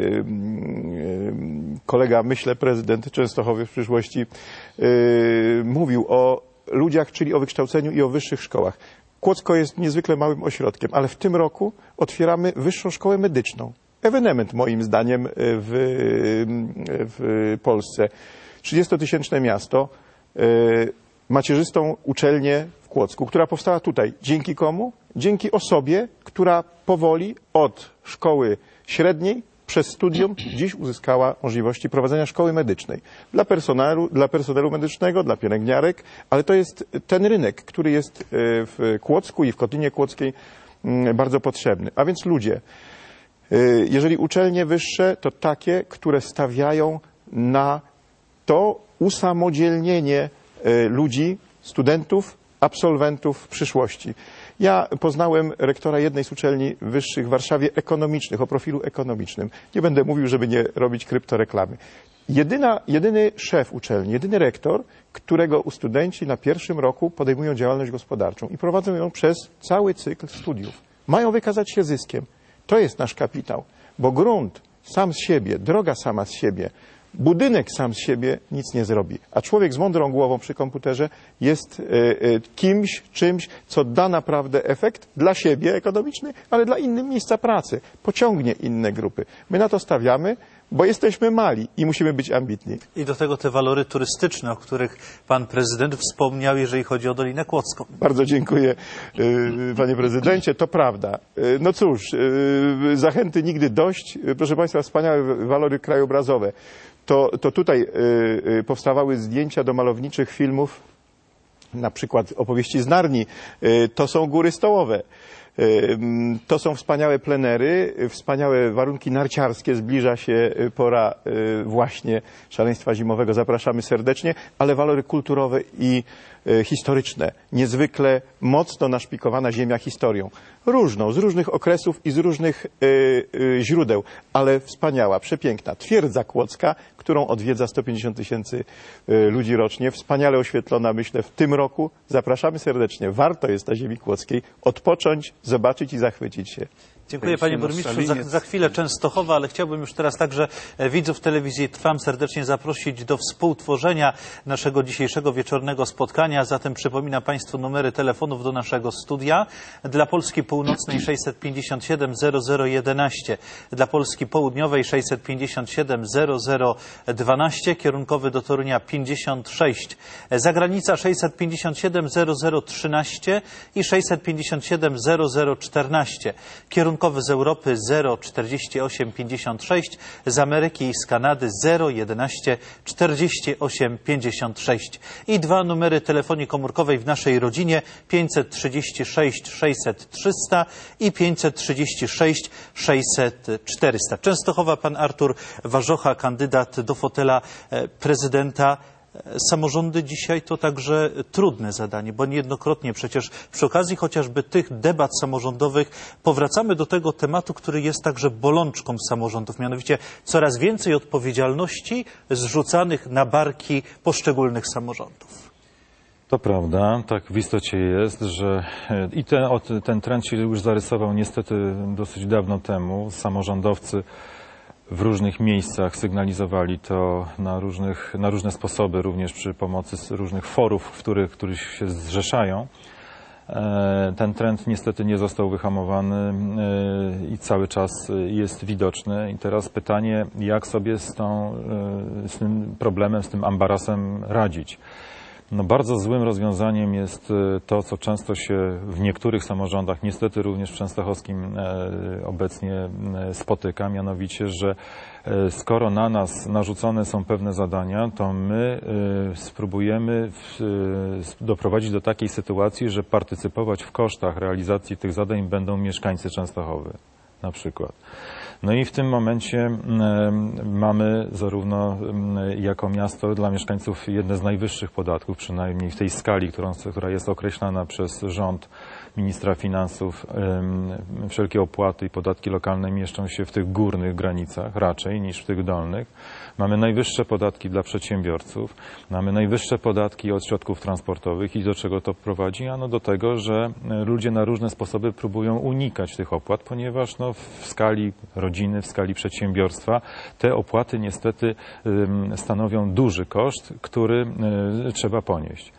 kolega, myślę, prezydent Częstochowy w przyszłości mówił o ludziach, czyli o wykształceniu i o wyższych szkołach. Kłodzko jest niezwykle małym ośrodkiem, ale w tym roku otwieramy wyższą szkołę medyczną. Ewenement moim zdaniem w Polsce. 30-tysięczne miasto, macierzystą uczelnię w Kłodzku, która powstała tutaj. Dzięki komu? Dzięki osobie, która powoli od szkoły średniej przez studium dziś uzyskała możliwości prowadzenia szkoły medycznej. Dla personelu medycznego, dla pielęgniarek, ale to jest ten rynek, który jest w Kłodzku i w Kotlinie Kłodzkiej bardzo potrzebny. A więc ludzie, jeżeli uczelnie wyższe, to takie, które stawiają na to usamodzielnienie ludzi, studentów, absolwentów w przyszłości. Ja poznałem rektora jednej z uczelni wyższych w Warszawie ekonomicznych, o profilu ekonomicznym. Nie będę mówił, żeby nie robić kryptoreklamy. Jedyny szef uczelni, jedyny rektor, którego studenci na pierwszym roku podejmują działalność gospodarczą i prowadzą ją przez cały cykl studiów. Mają wykazać się zyskiem. To jest nasz kapitał, bo grunt sam z siebie, droga sama z siebie, budynek sam z siebie nic nie zrobi, a człowiek z mądrą głową przy komputerze jest kimś, czymś, co da naprawdę efekt dla siebie ekonomiczny, ale dla innych miejsca pracy. Pociągnie inne grupy. My na to stawiamy, bo jesteśmy mali i musimy być ambitni. I do tego te walory turystyczne, o których pan prezydent wspomniał, jeżeli chodzi o Dolinę Kłodzką. Bardzo dziękuję, panie prezydencie. To prawda. No cóż, zachęty nigdy dość. Proszę państwa, wspaniałe walory krajobrazowe. To tutaj powstawały zdjęcia do malowniczych filmów, na przykład opowieści z Narni. To są góry stołowe. To są wspaniałe plenery, wspaniałe warunki narciarskie. Zbliża się pora właśnie szaleństwa zimowego. Zapraszamy serdecznie, ale walory kulturowe i historyczne. Niezwykle mocno naszpikowana ziemia historią. Różną, z różnych okresów i z różnych źródeł, ale wspaniała, przepiękna. Twierdza Kłodzka, którą odwiedza 150 000 ludzi rocznie. Wspaniale oświetlona, myślę, w tym roku. Zapraszamy serdecznie. Warto jest na ziemi kłodzkiej odpocząć, zobaczyć i zachwycić się. Dziękuję panie burmistrzu. Za chwilę Częstochowa, ale chciałbym już teraz także widzów telewizji Trwam serdecznie zaprosić do współtworzenia naszego dzisiejszego wieczornego spotkania. Zatem przypominam państwu numery telefonów do naszego studia. Dla Polski Północnej 657 0011, dla Polski Południowej 657 0012, kierunkowy do Torunia 56, zagranica 657 0013 i 657 0014, kierunkowy z Europy 04856, z Ameryki i z Kanady 011 48 56 i dwa numery telefonii komórkowej w naszej rodzinie 536 600 300 i 536 600 400. Częstochowa, pan Artur Warzocha, kandydat do fotela prezydenta. Samorządy dzisiaj to także trudne zadanie, bo niejednokrotnie przecież przy okazji chociażby tych debat samorządowych powracamy do tego tematu, który jest także bolączką samorządów, mianowicie coraz więcej odpowiedzialności zrzucanych na barki poszczególnych samorządów. To prawda, tak w istocie jest, że i ten trend się już zarysował niestety dosyć dawno temu. Samorządowcy w różnych miejscach sygnalizowali to na różne sposoby, również przy pomocy różnych forów, w których się zrzeszają. Ten trend niestety nie został wyhamowany i cały czas jest widoczny. I teraz pytanie, jak sobie z tym problemem, z tym ambarasem radzić. No, bardzo złym rozwiązaniem jest to, co często się w niektórych samorządach, niestety również w częstochowskim obecnie spotyka, mianowicie, że skoro na nas narzucone są pewne zadania, to my spróbujemy doprowadzić do takiej sytuacji, że partycypować w kosztach realizacji tych zadań będą mieszkańcy Częstochowy na przykład. No i w tym momencie mamy zarówno jako miasto dla mieszkańców jedne z najwyższych podatków, przynajmniej w tej skali, która jest określana przez rząd, ministra finansów. Wszelkie opłaty i podatki lokalne mieszczą się w tych górnych granicach raczej niż w tych dolnych. Mamy najwyższe podatki dla przedsiębiorców, mamy najwyższe podatki od środków transportowych i do czego to prowadzi? Ano do tego, że ludzie na różne sposoby próbują unikać tych opłat, ponieważ no, w skali rodziny, w skali przedsiębiorstwa te opłaty niestety stanowią duży koszt, który trzeba ponieść.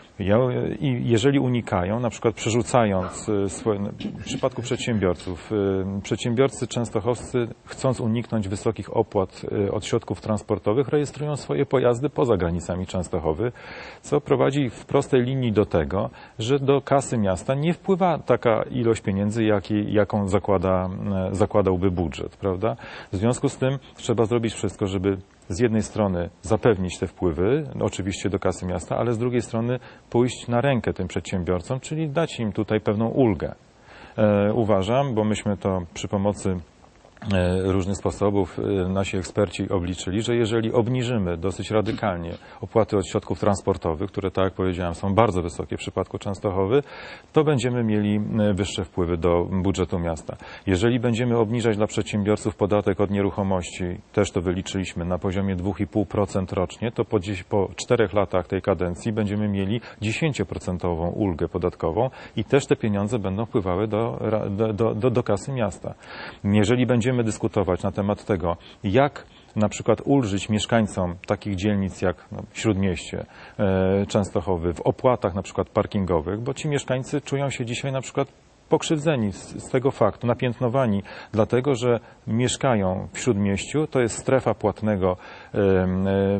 I jeżeli unikają, na przykład przerzucając w przypadku przedsiębiorców, przedsiębiorcy częstochowscy, chcąc uniknąć wysokich opłat od środków transportowych, rejestrują swoje pojazdy poza granicami Częstochowy, co prowadzi w prostej linii do tego, że do kasy miasta nie wpływa taka ilość pieniędzy, jaką zakładałby budżet, prawda? W związku z tym trzeba zrobić wszystko, żeby z jednej strony zapewnić te wpływy, oczywiście do kasy miasta, ale z drugiej strony pójść na rękę tym przedsiębiorcom, czyli dać im tutaj pewną ulgę. Uważam, bo myśmy to przy pomocy różnych sposobów nasi eksperci obliczyli, że jeżeli obniżymy dosyć radykalnie opłaty od środków transportowych, które, tak jak powiedziałem, są bardzo wysokie w przypadku Częstochowy, to będziemy mieli wyższe wpływy do budżetu miasta. Jeżeli będziemy obniżać dla przedsiębiorców podatek od nieruchomości, też to wyliczyliśmy, na poziomie 2,5% rocznie, to po 4 latach tej kadencji będziemy mieli 10% ulgę podatkową i też te pieniądze będą wpływały do kasy miasta. Jeżeli będziemy dyskutować na temat tego, jak na przykład ulżyć mieszkańcom takich dzielnic jak Śródmieście, Częstochowy w opłatach na przykład parkingowych, bo ci mieszkańcy czują się dzisiaj na przykład pokrzywdzeni z tego faktu, napiętnowani, dlatego że mieszkają w Śródmieściu, to jest strefa płatnego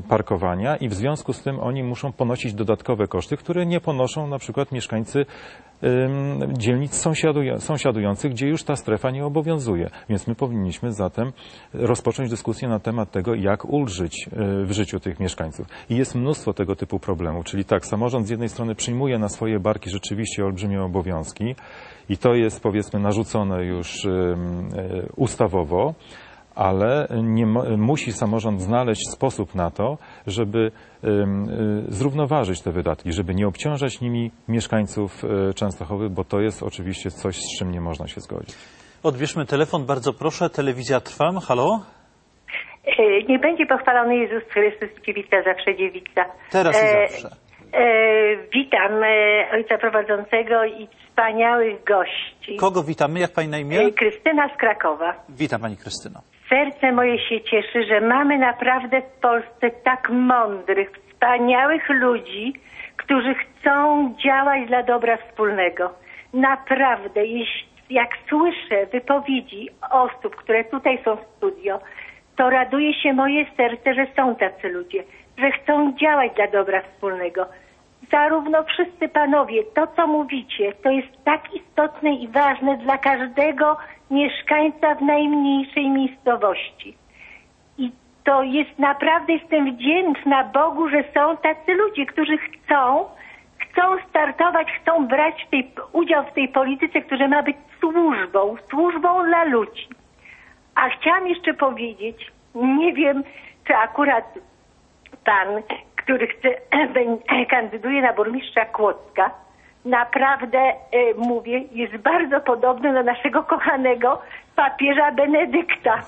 parkowania i w związku z tym oni muszą ponosić dodatkowe koszty, które nie ponoszą na przykład mieszkańcy dzielnic sąsiadujących, gdzie już ta strefa nie obowiązuje. Więc my powinniśmy zatem rozpocząć dyskusję na temat tego, jak ulżyć w życiu tych mieszkańców. I jest mnóstwo tego typu problemów. Czyli tak, samorząd z jednej strony przyjmuje na swoje barki rzeczywiście olbrzymie obowiązki i to jest, powiedzmy, narzucone już ustawowo, ale musi samorząd znaleźć sposób na to, żeby zrównoważyć te wydatki, żeby nie obciążać nimi mieszkańców Częstochowy, bo to jest oczywiście coś, z czym nie można się zgodzić. Odbierzmy telefon, bardzo proszę. Telewizja Trwam. Halo? Nie będzie pochwalony Jezus Chrystus, dziewica zawsze dziewica. Teraz i zawsze. Witam ojca prowadzącego i wspaniałych gości. Kogo witamy? Jak pani na imię? Krystyna z Krakowa. Witam pani Krystyno. Serce moje się cieszy, że mamy naprawdę w Polsce tak mądrych, wspaniałych ludzi, którzy chcą działać dla dobra wspólnego. Naprawdę, jak słyszę wypowiedzi osób, które tutaj są w studio, to raduje się moje serce, że są tacy ludzie, że chcą działać dla dobra wspólnego. Zarówno wszyscy panowie, to co mówicie, to jest tak istotne i ważne dla każdego mieszkańca w najmniejszej miejscowości. I to jest naprawdę, jestem wdzięczna Bogu, że są tacy ludzie, którzy chcą startować, chcą brać udział w tej polityce, która ma być służbą dla ludzi. A chciałam jeszcze powiedzieć, nie wiem, czy akurat pan, który kandyduje na burmistrza Kłodzka, naprawdę, mówię, jest bardzo podobny do naszego kochanego papieża Benedykta.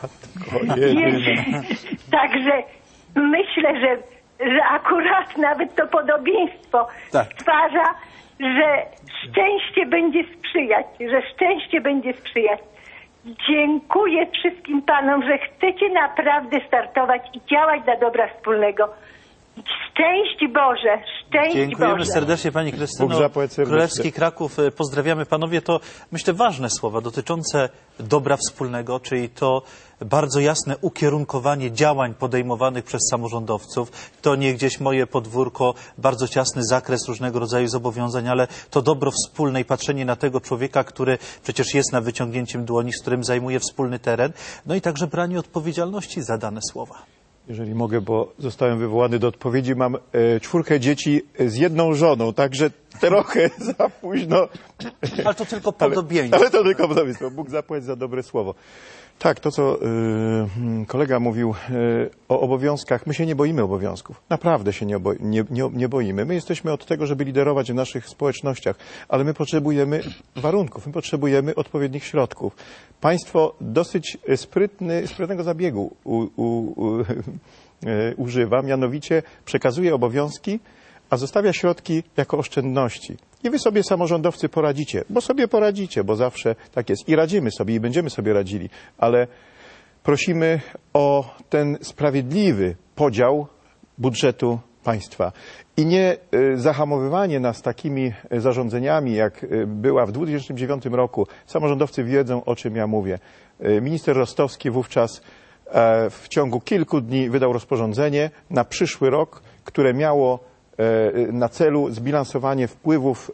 Także myślę, że akurat nawet to podobieństwo stwarza, że szczęście będzie sprzyjać. Dziękuję wszystkim panom, że chcecie naprawdę startować i działać dla dobra wspólnego. Szczęść Boże, szczęść Dziękujemy Boże. serdecznie pani Krystyno. Królewski Kraków, pozdrawiamy panowie. To myślę ważne słowa dotyczące dobra wspólnego, czyli to bardzo jasne ukierunkowanie działań podejmowanych przez samorządowców. To nie gdzieś moje podwórko, bardzo ciasny zakres różnego rodzaju zobowiązań, ale to dobro wspólne i patrzenie na tego człowieka, który przecież jest na wyciągnięciem dłoni, z którym zajmuje wspólny teren. No i także branie odpowiedzialności za dane słowa. Jeżeli mogę, bo zostałem wywołany do odpowiedzi. Mam 4 dzieci z 1 żoną, także trochę za późno. Ale to tylko podobieństwo. Ale to tylko podobieństwo. Bóg zapłać za dobre słowo. Tak, to co kolega mówił o obowiązkach. My się nie boimy obowiązków. Naprawdę się nie boimy. My jesteśmy od tego, żeby liderować w naszych społecznościach, ale my potrzebujemy warunków, my potrzebujemy odpowiednich środków. Państwo dosyć sprytnego zabiegu używa, mianowicie przekazuje obowiązki, a zostawia środki jako oszczędności. I wy sobie, samorządowcy, poradzicie, bo zawsze tak jest. I radzimy sobie i będziemy sobie radzili, ale prosimy o ten sprawiedliwy podział budżetu państwa. I nie zahamowywanie nas takimi zarządzeniami, jak była w 2009 roku. Samorządowcy wiedzą, o czym ja mówię. Minister Rostowski wówczas w ciągu kilku dni wydał rozporządzenie na przyszły rok, które miało na celu zbilansowanie wpływów,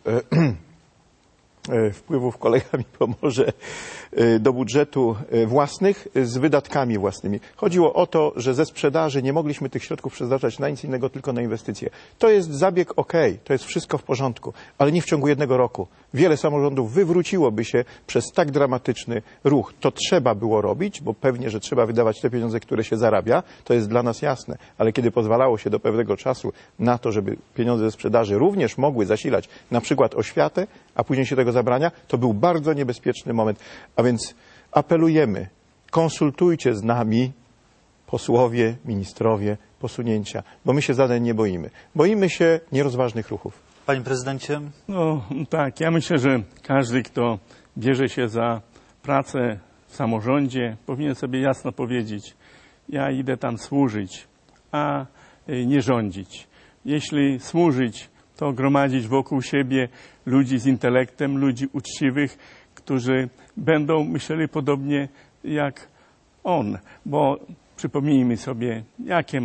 kolega mi pomoże, do budżetu własnych z wydatkami własnymi. Chodziło o to, że ze sprzedaży nie mogliśmy tych środków przeznaczać na nic innego, tylko na inwestycje. To jest zabieg okej, to jest wszystko w porządku, ale nie w ciągu 1 roku. Wiele samorządów wywróciłoby się przez tak dramatyczny ruch. To trzeba było robić, bo pewnie, że trzeba wydawać te pieniądze, które się zarabia, to jest dla nas jasne. Ale kiedy pozwalało się do pewnego czasu na to, żeby pieniądze ze sprzedaży również mogły zasilać na przykład oświatę, a później się tego zabrania, to był bardzo niebezpieczny moment. A więc apelujemy, konsultujcie z nami, posłowie, ministrowie, posunięcia, bo my się zadań nie boimy. Boimy się nierozważnych ruchów. Panie prezydencie? No tak, ja myślę, że każdy, kto bierze się za pracę w samorządzie, powinien sobie jasno powiedzieć, ja idę tam służyć, a nie rządzić. Jeśli służyć, to gromadzić wokół siebie ludzi z intelektem, ludzi uczciwych, którzy będą myśleli podobnie jak on. Bo przypomnijmy sobie, jakie ma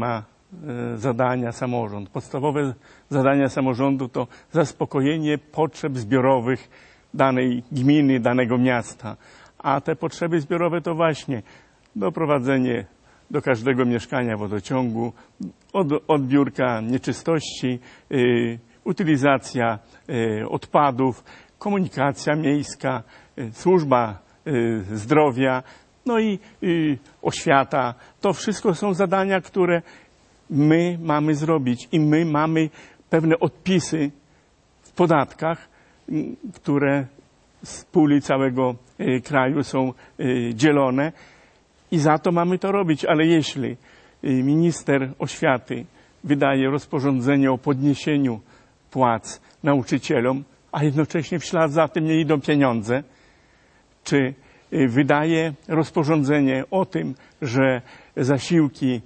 zadania samorząd. Podstawowe zadania samorządu to zaspokojenie potrzeb zbiorowych danej gminy, danego miasta. A te potrzeby zbiorowe to właśnie doprowadzenie do każdego mieszkania wodociągu, odbiórka nieczystości, utylizacja odpadów, komunikacja miejska, służba zdrowia, no i oświata. To wszystko są zadania, które my mamy zrobić i my mamy pewne odpisy w podatkach, które z puli całego kraju są dzielone i za to mamy to robić. Ale jeśli minister oświaty wydaje rozporządzenie o podniesieniu płac nauczycielom, a jednocześnie w ślad za tym nie idą pieniądze, czy wydaje rozporządzenie o tym, że zasiłki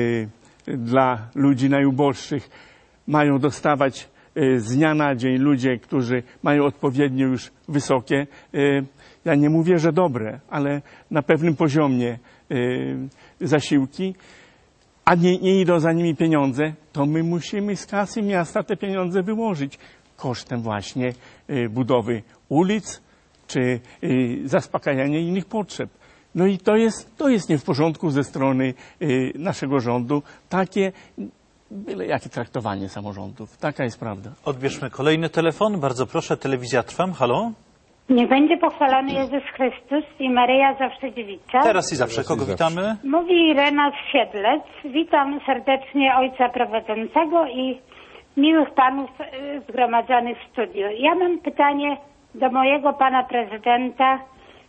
dla ludzi najuboższych mają dostawać z dnia na dzień ludzie, którzy mają odpowiednio już wysokie, ja nie mówię, że dobre, ale na pewnym poziomie zasiłki, a nie idą za nimi pieniądze, to my musimy z kasy miasta te pieniądze wyłożyć kosztem właśnie budowy ulic czy zaspokajania innych potrzeb. No i to jest nie w porządku ze strony naszego rządu. Takie byle jakie traktowanie samorządów. Taka jest prawda. Odbierzmy kolejny telefon. Bardzo proszę, telewizja Trwam. Halo? Niech będzie pochwalony Jezus Chrystus i Maryja zawsze dziewica. Teraz i zawsze. Kogo witamy? Mówi Irena z Siedlec. Witam serdecznie ojca prowadzącego i miłych panów zgromadzonych w studiu. Ja mam pytanie do mojego pana prezydenta,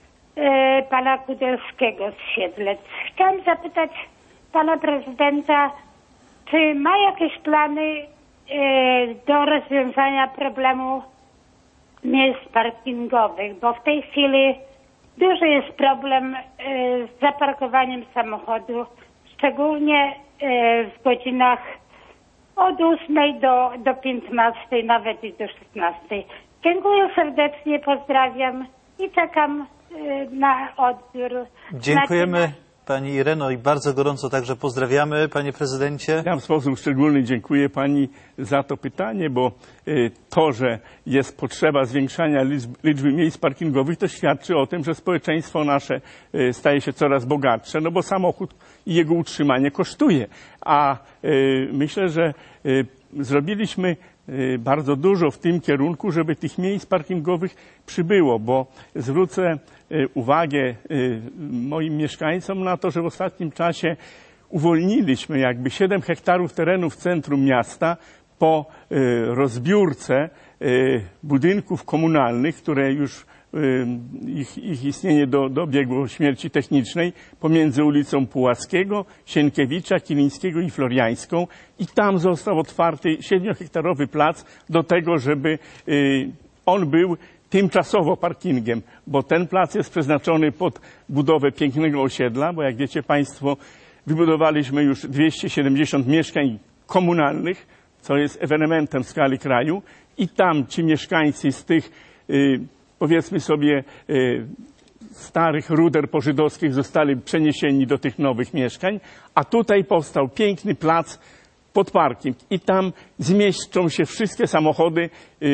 pana Kudelskiego z Siedlec. Chciałam zapytać pana prezydenta, czy ma jakieś plany do rozwiązania problemu miejsc parkingowych, bo w tej chwili duży jest problem z zaparkowaniem samochodu, szczególnie w godzinach od 8 do 15, nawet i do 16. Dziękuję serdecznie, pozdrawiam i czekam na odbiór. Dziękujemy pani Ireno i bardzo gorąco także pozdrawiamy, panie prezydencie. Ja w sposób szczególny dziękuję pani za to pytanie, bo to, że jest potrzeba zwiększania liczby miejsc parkingowych, to świadczy o tym, że społeczeństwo nasze staje się coraz bogatsze, no bo samochód i jego utrzymanie kosztuje. A myślę, że zrobiliśmy bardzo dużo w tym kierunku, żeby tych miejsc parkingowych przybyło, bo zwrócę uwagę moim mieszkańcom na to, że w ostatnim czasie uwolniliśmy jakby 7 hektarów terenu w centrum miasta po rozbiórce budynków komunalnych, które już ich istnienie dobiegło śmierci technicznej pomiędzy ulicą Pułackiego, Sienkiewicza, Kilińskiego i Floriańską i tam został otwarty 7-hektarowy plac do tego, żeby on był tymczasowo parkingiem, bo ten plac jest przeznaczony pod budowę pięknego osiedla, bo jak wiecie państwo, wybudowaliśmy już 270 mieszkań komunalnych, co jest ewenementem w skali kraju i tam ci mieszkańcy z tych powiedzmy sobie starych ruder pożydowskich zostali przeniesieni do tych nowych mieszkań, a tutaj powstał piękny plac pod parking i tam zmieszczą się wszystkie samochody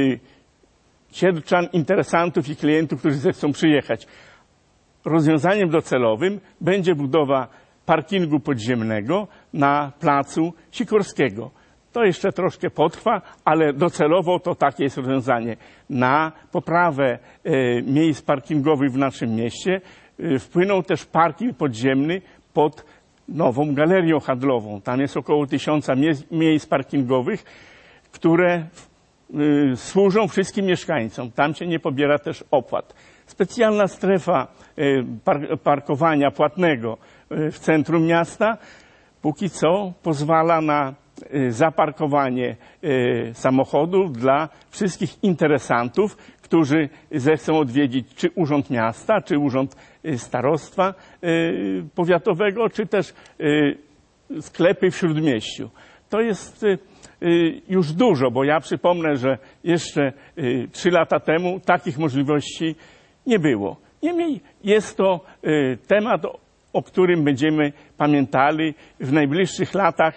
siedlczan, interesantów i klientów, którzy zechcą przyjechać. Rozwiązaniem docelowym będzie budowa parkingu podziemnego na placu Sikorskiego. To jeszcze troszkę potrwa, ale docelowo to takie jest rozwiązanie. Na poprawę miejsc parkingowych w naszym mieście wpłynął też parking podziemny pod nową galerią handlową. Tam jest około 1000 miejsc parkingowych, które służą wszystkim mieszkańcom. Tam się nie pobiera też opłat. Specjalna strefa parkowania płatnego w centrum miasta póki co pozwala na zaparkowanie samochodów dla wszystkich interesantów, którzy zechcą odwiedzić czy Urząd Miasta, czy Urząd Starostwa Powiatowego, czy też sklepy w Śródmieściu. To jest już dużo, bo ja przypomnę, że jeszcze 3 lata temu takich możliwości nie było. Niemniej jest to temat, o którym będziemy pamiętali w najbliższych latach.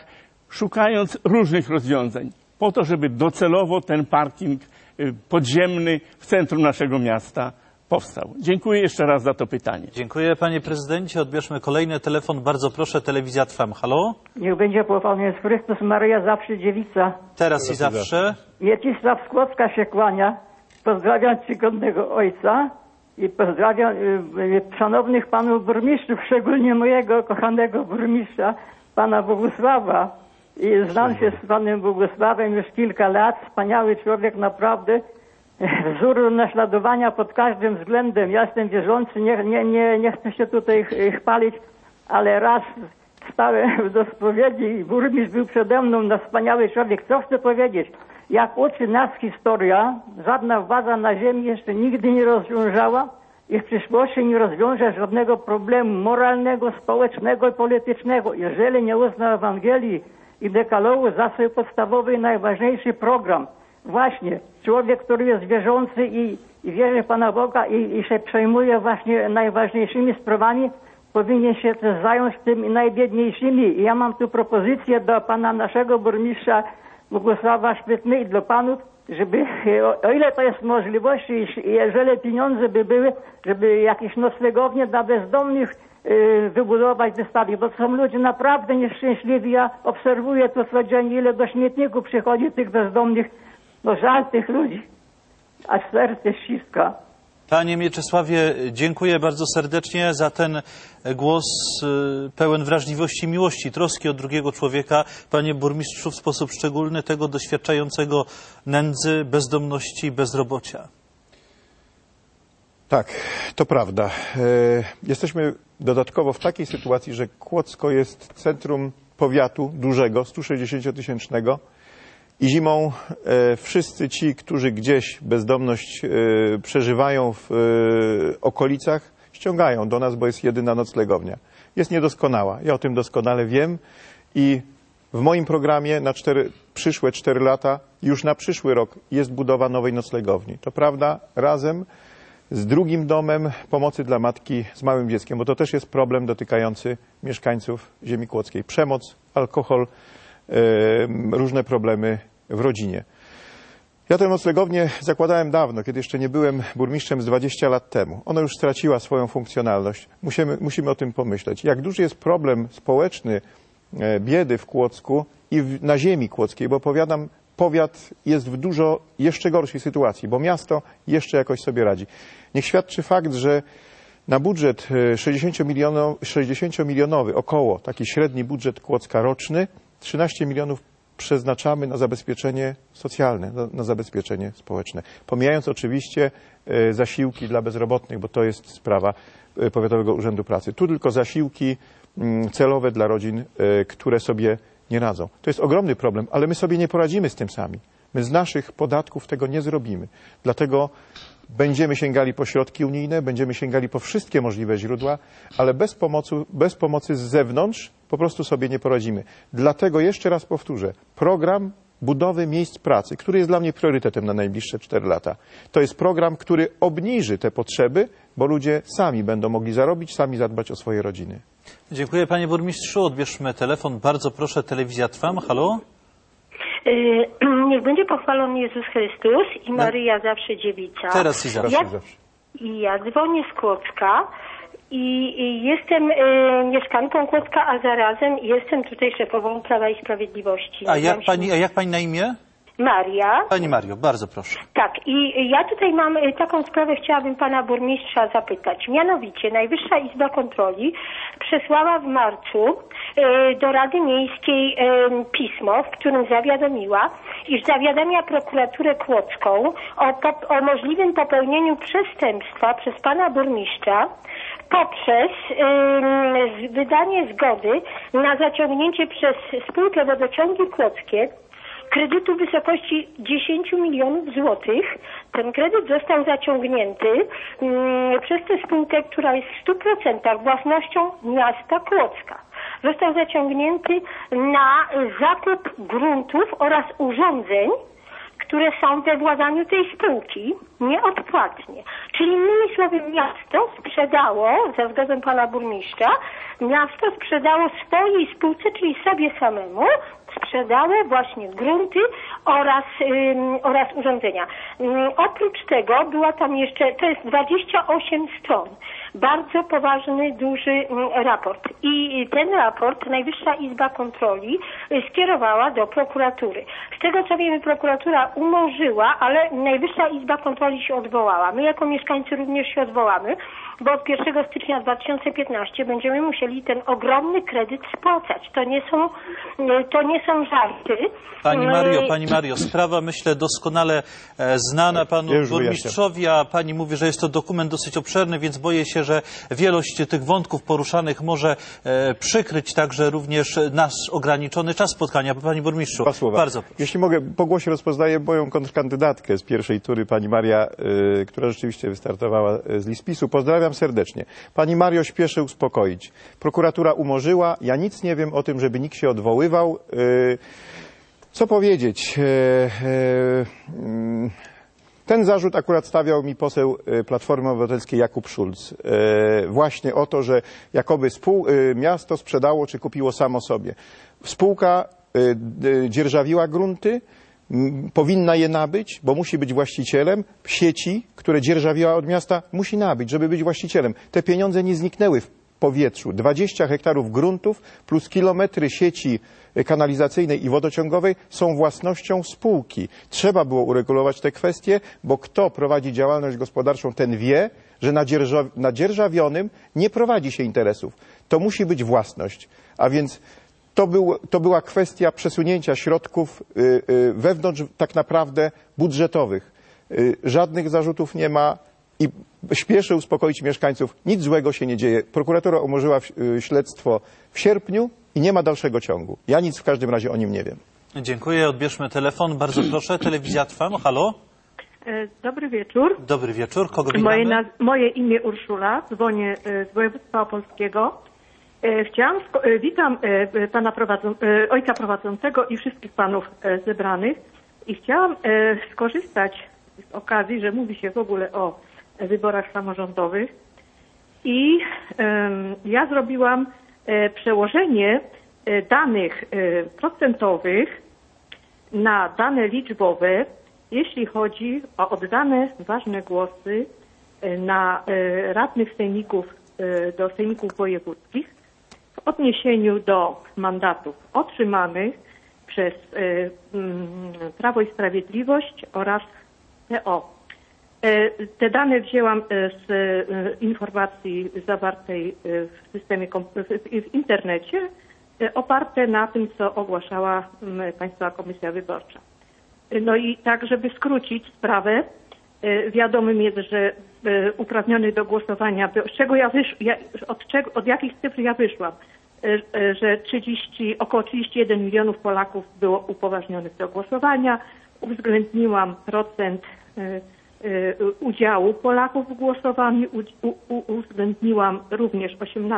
szukając różnych rozwiązań po to, żeby docelowo ten parking podziemny w centrum naszego miasta powstał. Dziękuję jeszcze raz za to pytanie. Dziękuję panie prezydencie. Odbierzmy kolejny telefon. Bardzo proszę, telewizja Trwam. Halo? Niech będzie pochwalony jest Chrystus, Maryja zawsze dziewica. Teraz i zawsze. Mieczysław z Kłodzka się kłania. Pozdrawiam czcigodnego ojca i pozdrawiam szanownych panów burmistrzów, szczególnie mojego kochanego burmistrza, pana Bogusława. I znam się z panem Bogusławem już kilka lat. Wspaniały człowiek, naprawdę. Wzór naśladowania pod każdym względem. Ja jestem wierzący, nie chcę się tutaj chwalić, ale raz stałem do spowiedzi i burmistrz był przede mną, no wspaniały człowiek. Co chcę powiedzieć? Jak uczy nas historia, żadna władza na ziemi jeszcze nigdy nie rozwiązała i w przyszłości nie rozwiąże żadnego problemu moralnego, społecznego i politycznego. Jeżeli nie uzna Ewangelii i dekalogu za swój podstawowy i najważniejszy program, właśnie człowiek, który jest wierzący i wierzy w Pana Boga i się przejmuje właśnie najważniejszymi sprawami, powinien się też zająć tymi najbiedniejszymi. I ja mam tu propozycję do pana naszego burmistrza Bogusława Szpytny i do panów, żeby, o ile to jest możliwości, jeżeli pieniądze by były, żeby jakieś noclegownie dla bezdomnych wybudować, wystawić, bo są ludzie naprawdę nieszczęśliwi. Ja obserwuję to codziennie, ile do śmietników przychodzi tych bezdomnych. No żal tych ludzi, aż serce ściska. Panie Mieczysławie, dziękuję bardzo serdecznie za ten głos pełen wrażliwości i miłości, troski o drugiego człowieka. Panie burmistrzu, w sposób szczególny tego doświadczającego nędzy, bezdomności, bezrobocia. Tak, to prawda. Jesteśmy dodatkowo w takiej sytuacji, że Kłodzko jest centrum powiatu dużego, 160-tysięcznego. I zimą wszyscy ci, którzy gdzieś bezdomność przeżywają w okolicach, ściągają do nas, bo jest jedyna noclegownia. Jest niedoskonała. Ja o tym doskonale wiem i w moim programie na przyszłe 4 lata, już na przyszły rok jest budowa nowej noclegowni. To prawda, razem z drugim domem pomocy dla matki z małym dzieckiem, bo to też jest problem dotykający mieszkańców ziemi kłodzkiej. Przemoc, alkohol, różne problemy w rodzinie. Ja tę noclegownię zakładałem dawno, kiedy jeszcze nie byłem burmistrzem, z 20 lat temu. Ona już straciła swoją funkcjonalność. Musimy o tym pomyśleć. Jak duży jest problem społeczny biedy w Kłodzku i na ziemi kłodzkiej, bo powiadam, powiat jest w dużo jeszcze gorszej sytuacji, bo miasto jeszcze jakoś sobie radzi. Niech świadczy fakt, że na budżet 60-milionowy, około taki średni budżet Kłodzka roczny, 13 milionów przeznaczamy na zabezpieczenie socjalne, na zabezpieczenie społeczne. Pomijając oczywiście zasiłki dla bezrobotnych, bo to jest sprawa Powiatowego Urzędu Pracy. Tu tylko zasiłki celowe dla rodzin, które sobie nie radzą. To jest ogromny problem, ale my sobie nie poradzimy z tym sami. My z naszych podatków tego nie zrobimy. Dlatego będziemy sięgali po środki unijne, będziemy sięgali po wszystkie możliwe źródła, ale bez pomocy z zewnątrz po prostu sobie nie poradzimy. Dlatego jeszcze raz powtórzę, program budowy miejsc pracy, który jest dla mnie priorytetem na najbliższe 4 lata. To jest program, który obniży te potrzeby, bo ludzie sami będą mogli zarobić, sami zadbać o swoje rodziny. Dziękuję panie burmistrzu. Odbierzmy telefon. Bardzo proszę, telewizja Trwam. Halo? Niech będzie pochwalony Jezus Chrystus i Maryja zawsze dziewica. Teraz i zawsze. Ja dzwonię z Kłodzka i jestem mieszkanką Kłodzka, a zarazem jestem tutaj szefową Prawa i Sprawiedliwości. A jak pani na imię? Maria. Pani Mario, bardzo proszę. Tak, i ja tutaj mam taką sprawę, chciałabym pana burmistrza zapytać. Mianowicie Najwyższa Izba Kontroli przesłała w marcu do Rady Miejskiej pismo, w którym zawiadomiła, iż zawiadamia prokuraturę kłodzką o możliwym popełnieniu przestępstwa przez pana burmistrza poprzez wydanie zgody na zaciągnięcie przez spółkę Wodociągi Kłodzkie kredytu w wysokości 10 milionów złotych. Ten kredyt został zaciągnięty przez tę spółkę, która jest w 100% własnością miasta Kłodzka. Został zaciągnięty na zakup gruntów oraz urządzeń, które są we władaniu tej spółki nieodpłatnie. Czyli innymi słowy miasto sprzedało za zgodą pana burmistrza Miasto sprzedało swojej spółce, czyli sobie samemu, sprzedało właśnie grunty oraz urządzenia. Oprócz tego była tam jeszcze, to jest 28 stron, bardzo poważny, duży raport. I ten raport Najwyższa Izba Kontroli skierowała do prokuratury. Z tego co wiemy, prokuratura umorzyła, ale Najwyższa Izba Kontroli się odwołała. My jako mieszkańcy również się odwołamy, bo od 1 stycznia 2015 będziemy musieli ten ogromny kredyt spłacać. To nie są żarty. Pani Mario, sprawa myślę doskonale znana panu burmistrzowi, a pani mówi, że jest to dokument dosyć obszerny, więc boję się, że wielość tych wątków poruszanych może przykryć także również nasz ograniczony czas spotkania. Panie burmistrzu, bardzo proszę. Jeśli mogę, po głosie rozpoznaję moją kontrkandydatkę z pierwszej tury, pani Maria, która rzeczywiście wystartowała z list PiS-u. Pozdrawiam serdecznie. Pani Mario, śpieszę uspokoić. Prokuratura umorzyła, ja nic nie wiem o tym, żeby nikt się odwoływał. Co powiedzieć? Ten zarzut akurat stawiał mi poseł Platformy Obywatelskiej Jakub Schulz. Właśnie o to, że jakoby miasto sprzedało czy kupiło samo sobie. Spółka dzierżawiła grunty, powinna je nabyć, bo musi być właścicielem. Sieci, które dzierżawiła od miasta, musi nabyć, żeby być właścicielem. Te pieniądze nie zniknęły w powietrzu. 20 hektarów gruntów plus kilometry sieci kanalizacyjnej i wodociągowej są własnością spółki. Trzeba było uregulować te kwestie, bo kto prowadzi działalność gospodarczą, ten wie, że na dzierżawionym nie prowadzi się interesów. To musi być własność. A więc to była kwestia przesunięcia środków wewnątrz tak naprawdę budżetowych. Żadnych zarzutów nie ma i śpieszę uspokoić mieszkańców. Nic złego się nie dzieje. Prokuratura umorzyła śledztwo w sierpniu i nie ma dalszego ciągu. Ja nic w każdym razie o nim nie wiem. Dziękuję. Odbierzmy telefon. Bardzo proszę. Telewizja Trwam. Halo? Dobry wieczór. Dobry wieczór. Kogo witamy? Moje imię Urszula. Dzwonię z województwa opolskiego. Witam pana ojca prowadzącego i wszystkich panów zebranych i chciałam skorzystać z okazji, że mówi się w ogóle o wyborach samorządowych i ja zrobiłam przełożenie danych procentowych na dane liczbowe, jeśli chodzi o oddane ważne głosy na radnych sejmików do sejmików wojewódzkich w odniesieniu do mandatów otrzymanych przez Prawo i Sprawiedliwość oraz PO. Te dane wzięłam z informacji zawartej w systemie w internecie, oparte na tym, co ogłaszała Państwowa Komisja Wyborcza. No i tak, żeby skrócić sprawę, wiadomym jest, że uprawniony do głosowania, od jakich cyfr ja wyszłam, że około 31 milionów Polaków było upoważnionych do głosowania. Uwzględniłam procent udziału Polaków w głosowaniu, uwzględniła również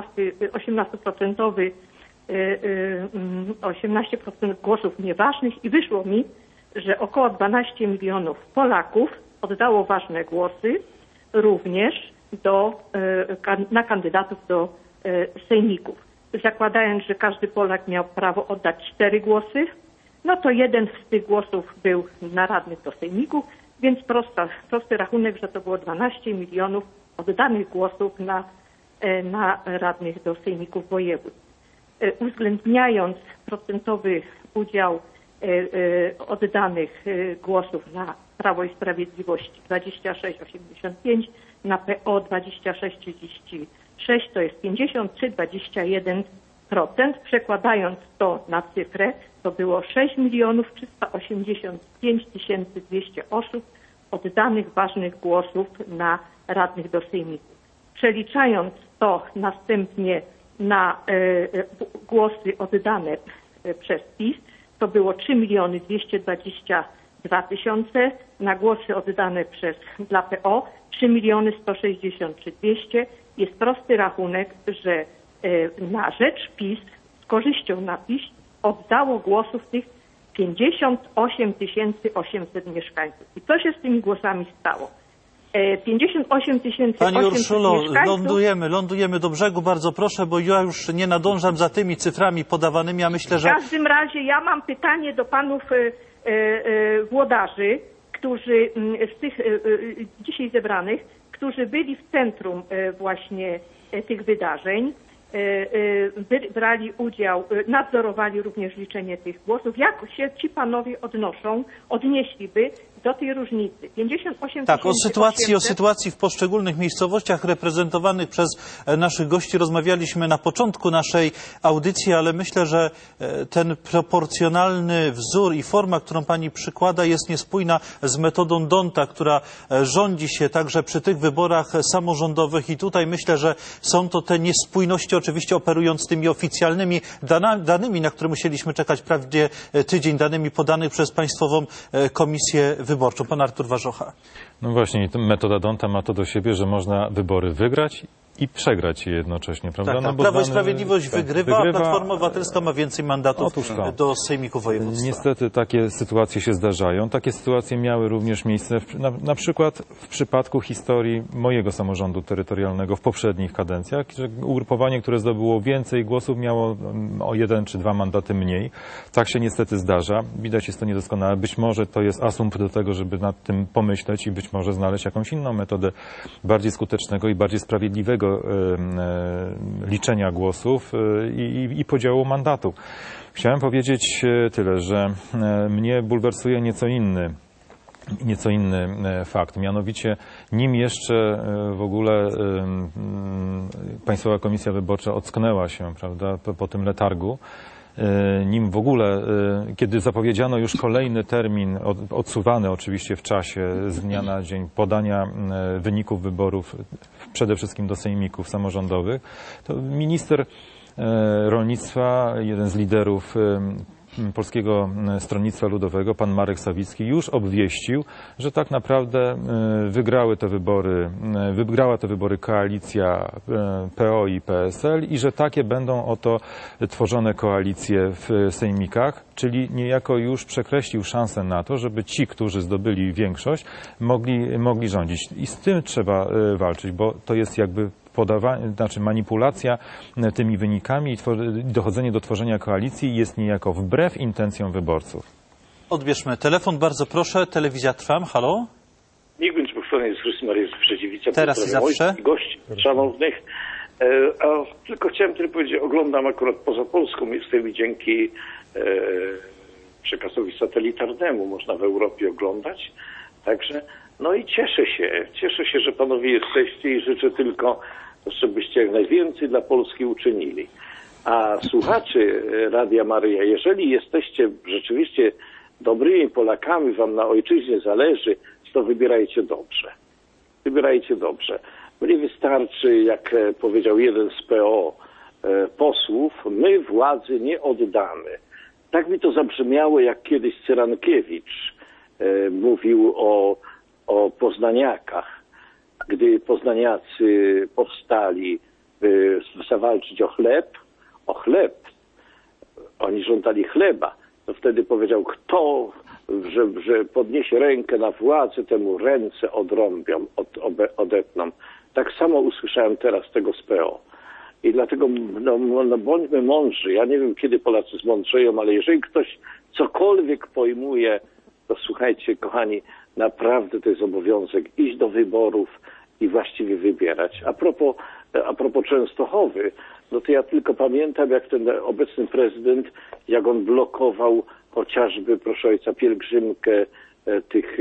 18% głosów nieważnych i wyszło mi, że około 12 milionów Polaków oddało ważne głosy również na kandydatów do sejmików. Zakładając, że każdy Polak miał prawo oddać 4 głosy, no to jeden z tych głosów był na radnych do sejmików, więc prosty rachunek, że to było 12 milionów oddanych głosów na radnych do sejmików województw. Uwzględniając procentowy udział oddanych głosów na Prawo i Sprawiedliwość 26,85, na PO 26,36, to jest 53,21%. Przekładając to na cyfrę, to było 6 385 200 osób oddanych ważnych głosów na radnych do sejmików. Przeliczając to następnie na głosy oddane przez PiS, to było 3 222 000, na głosy oddane dla PO 3 163 200. Jest prosty rachunek, że na rzecz PiS, z korzyścią na PiS, oddało głosów tych 58 800 mieszkańców. I co się z tymi głosami stało? 58 tysięcy Pani Urszulo, mieszkańców. lądujemy do brzegu, bardzo proszę, bo ja już nie nadążam za tymi cyframi podawanymi, a myślę, że... W każdym razie ja mam pytanie do panów włodarzy, którzy z tych dzisiaj zebranych, którzy byli w centrum właśnie tych wydarzeń, brali udział, nadzorowali również liczenie tych głosów. Jak się ci panowie odnieśliby do tej różnicy? 58 tak, o 800. sytuacji w poszczególnych miejscowościach reprezentowanych przez naszych gości rozmawialiśmy na początku naszej audycji, ale myślę, że ten proporcjonalny wzór i forma, którą pani przykłada, jest niespójna z metodą D'Hondta, która rządzi się także przy tych wyborach samorządowych i tutaj myślę, że są to te niespójności, oczywiście operując tymi oficjalnymi danymi, na które musieliśmy czekać prawie tydzień, danymi podanych przez Państwową Komisję Wyborczą. Pan Artur Warzocha. No właśnie, metoda D'Hondta ma to do siebie, że można wybory wygrać i przegrać je jednocześnie, prawda? Tak, no bo Prawo i Sprawiedliwość wygrywa, a Platforma Obywatelska ma więcej mandatów do sejmiku województwa. Niestety takie sytuacje się zdarzają. Takie sytuacje miały również miejsce na przykład w przypadku historii mojego samorządu terytorialnego w poprzednich kadencjach, że ugrupowanie, które zdobyło więcej głosów, miało o 1 czy 2 mandaty mniej. Tak się niestety zdarza. Widać, jest to niedoskonałe. Być może to jest asumpt do tego, żeby nad tym pomyśleć i być może znaleźć jakąś inną metodę bardziej skutecznego i bardziej sprawiedliwego liczenia głosów i podziału mandatu. Chciałem powiedzieć tyle, że mnie bulwersuje nieco inny fakt. Mianowicie, nim jeszcze w ogóle Państwowa Komisja Wyborcza ocknęła się, prawda, po tym letargu, nim w ogóle, kiedy zapowiedziano już kolejny termin, odsuwany oczywiście w czasie z dnia na dzień podania wyników wyborów, przede wszystkim do sejmików samorządowych, to minister rolnictwa, jeden z liderów Polskiego Stronnictwa Ludowego, pan Marek Sawicki, już obwieścił, że tak naprawdę wygrała te wybory koalicja PO i PSL i że takie będą oto tworzone koalicje w sejmikach, czyli niejako już przekreślił szansę na to, żeby ci, którzy zdobyli większość, mogli rządzić. I z tym trzeba walczyć, bo to jest jakby manipulacja tymi wynikami i dochodzenie do tworzenia koalicji jest niejako wbrew intencjom wyborców. Odbierzmy telefon, bardzo proszę. Telewizja Trwam, halo? Niech będzie pochwalony Jezus Chrystus, Maria Sprzeciwica. Teraz i zawsze. Gości szanownych. Tylko chciałem tyle powiedzieć, oglądam akurat poza Polską, jestem i dzięki przekazowi satelitarnemu można w Europie oglądać. Także, no i cieszę się, że panowie jesteście i życzę tylko, żebyście jak najwięcej dla Polski uczynili. A słuchacze Radia Maryja, jeżeli jesteście rzeczywiście dobrymi Polakami, wam na ojczyźnie zależy, to wybierajcie dobrze. Wybierajcie dobrze. Mnie wystarczy, jak powiedział jeden z PO posłów, my władzy nie oddamy. Tak mi to zabrzmiało, jak kiedyś Cyrankiewicz mówił o poznaniakach. Gdy poznaniacy powstali, by zawalczyć o chleb, oni żądali chleba, to wtedy powiedział, kto, że podniesie rękę na władzę, temu ręce odrąbią, odetną. Tak samo usłyszałem teraz tego z PO. I dlatego no bądźmy mądrzy. Ja nie wiem, kiedy Polacy zmądrzeją, ale jeżeli ktoś cokolwiek pojmuje, to słuchajcie, kochani, naprawdę to jest obowiązek iść do wyborów i właściwie wybierać. A propos Częstochowy, no to ja tylko pamiętam, jak ten obecny prezydent, jak on blokował chociażby, proszę ojca, pielgrzymkę tych,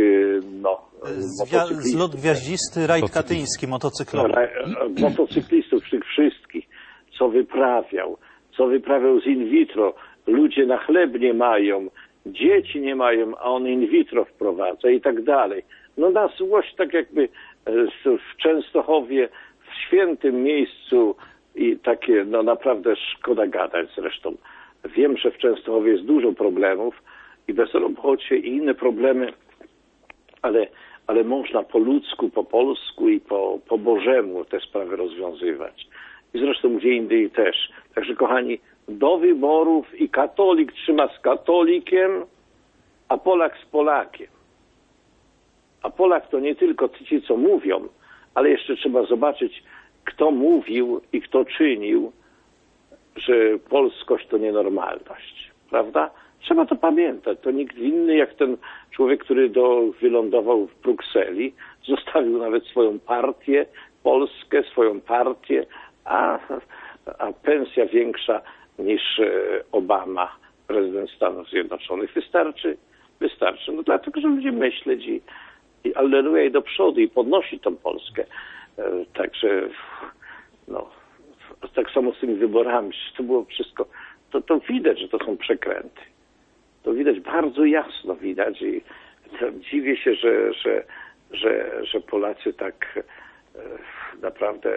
Zlot gwiaździsty, rajd katyński, motocyklowy. Motocyklistów, tych wszystkich, co wyprawiał z in vitro. Ludzie na chleb nie mają, dzieci nie mają, a on in vitro wprowadza i tak dalej. No na złość, tak jakby w Częstochowie, w świętym miejscu i takie, no naprawdę szkoda gadać zresztą. Wiem, że w Częstochowie jest dużo problemów i bezrobocie i inne problemy, ale można po ludzku, po polsku i po bożemu te sprawy rozwiązywać. I zresztą gdzie indziej też. Także kochani, do wyborów i katolik trzyma z katolikiem, a Polak z Polakiem. A Polak to nie tylko ci, co mówią, ale jeszcze trzeba zobaczyć, kto mówił i kto czynił, że polskość to nienormalność, prawda? Trzeba to pamiętać. To nikt inny jak ten człowiek, który wylądował w Brukseli, zostawił nawet swoją partię, Polskę, swoją partię, a pensja większa niż Obama, prezydent Stanów Zjednoczonych. Wystarczy. No dlatego, że ludzie myśleć i alleluja i do przodu i podnosi tą Polskę. Także no, tak samo z tymi wyborami, to było wszystko, to widać, że to są przekręty. To widać, bardzo jasno widać i dziwię się, że Polacy tak naprawdę,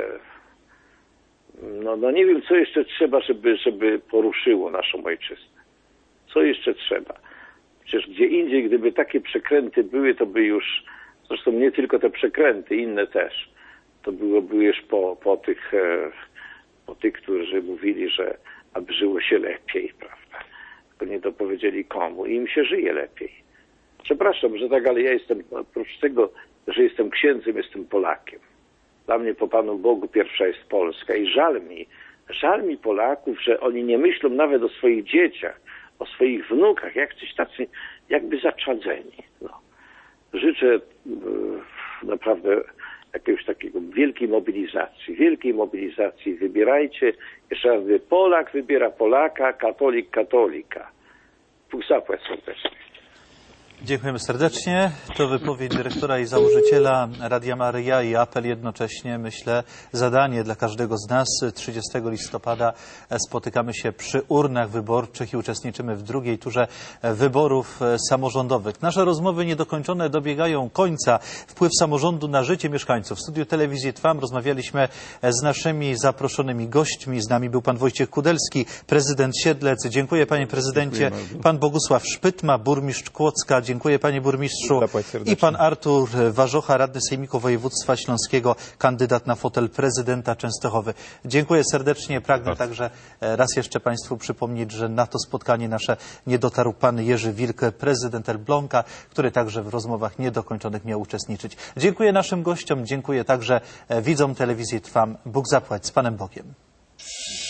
no nie wiem, co jeszcze trzeba, żeby poruszyło naszą ojczyznę. Co jeszcze trzeba? Przecież gdzie indziej, gdyby takie przekręty były, to by już, zresztą nie tylko te przekręty, inne też, to byłoby już po tych, którzy mówili, że aby żyło się lepiej, prawda? Tylko nie dopowiedzieli komu i im się żyje lepiej. Przepraszam, że tak, ale ja jestem, oprócz tego, że jestem księdzem, jestem Polakiem. Dla mnie po Panu Bogu pierwsza jest Polska i żal mi Polaków, że oni nie myślą nawet o swoich dzieciach, o swoich wnukach, jak coś tacy jakby zaczadzeni. No. Życzę naprawdę jakiegoś takiego wielkiej mobilizacji. Wybierajcie, jeszcze raz, Polak wybiera Polaka, katolik katolika. Bóg zapłać serdecznie. Dziękujemy serdecznie. To wypowiedź dyrektora i założyciela Radia Maryja i apel jednocześnie, myślę, zadanie dla każdego z nas. 30 listopada spotykamy się przy urnach wyborczych i uczestniczymy w drugiej turze wyborów samorządowych. Nasze rozmowy niedokończone dobiegają końca. Wpływ samorządu na życie mieszkańców. W studiu telewizji Trwam rozmawialiśmy z naszymi zaproszonymi gośćmi. Z nami był pan Wojciech Kudelski, prezydent Siedlec. Dziękuję, panie prezydencie. Pan Bogusław Szpytma, burmistrz Kłodzka. Dziękuję, panie burmistrzu. I pan Artur Warzocha, radny Sejmiku Województwa Śląskiego, kandydat na fotel prezydenta Częstochowy. Dziękuję serdecznie. Pragnę także raz jeszcze państwu przypomnieć, że na to spotkanie nasze nie dotarł pan Jerzy Wilk, prezydent Elbląga, który także w rozmowach niedokończonych miał uczestniczyć. Dziękuję naszym gościom, dziękuję także widzom telewizji Trwam. Bóg zapłać. Z Panem Bogiem.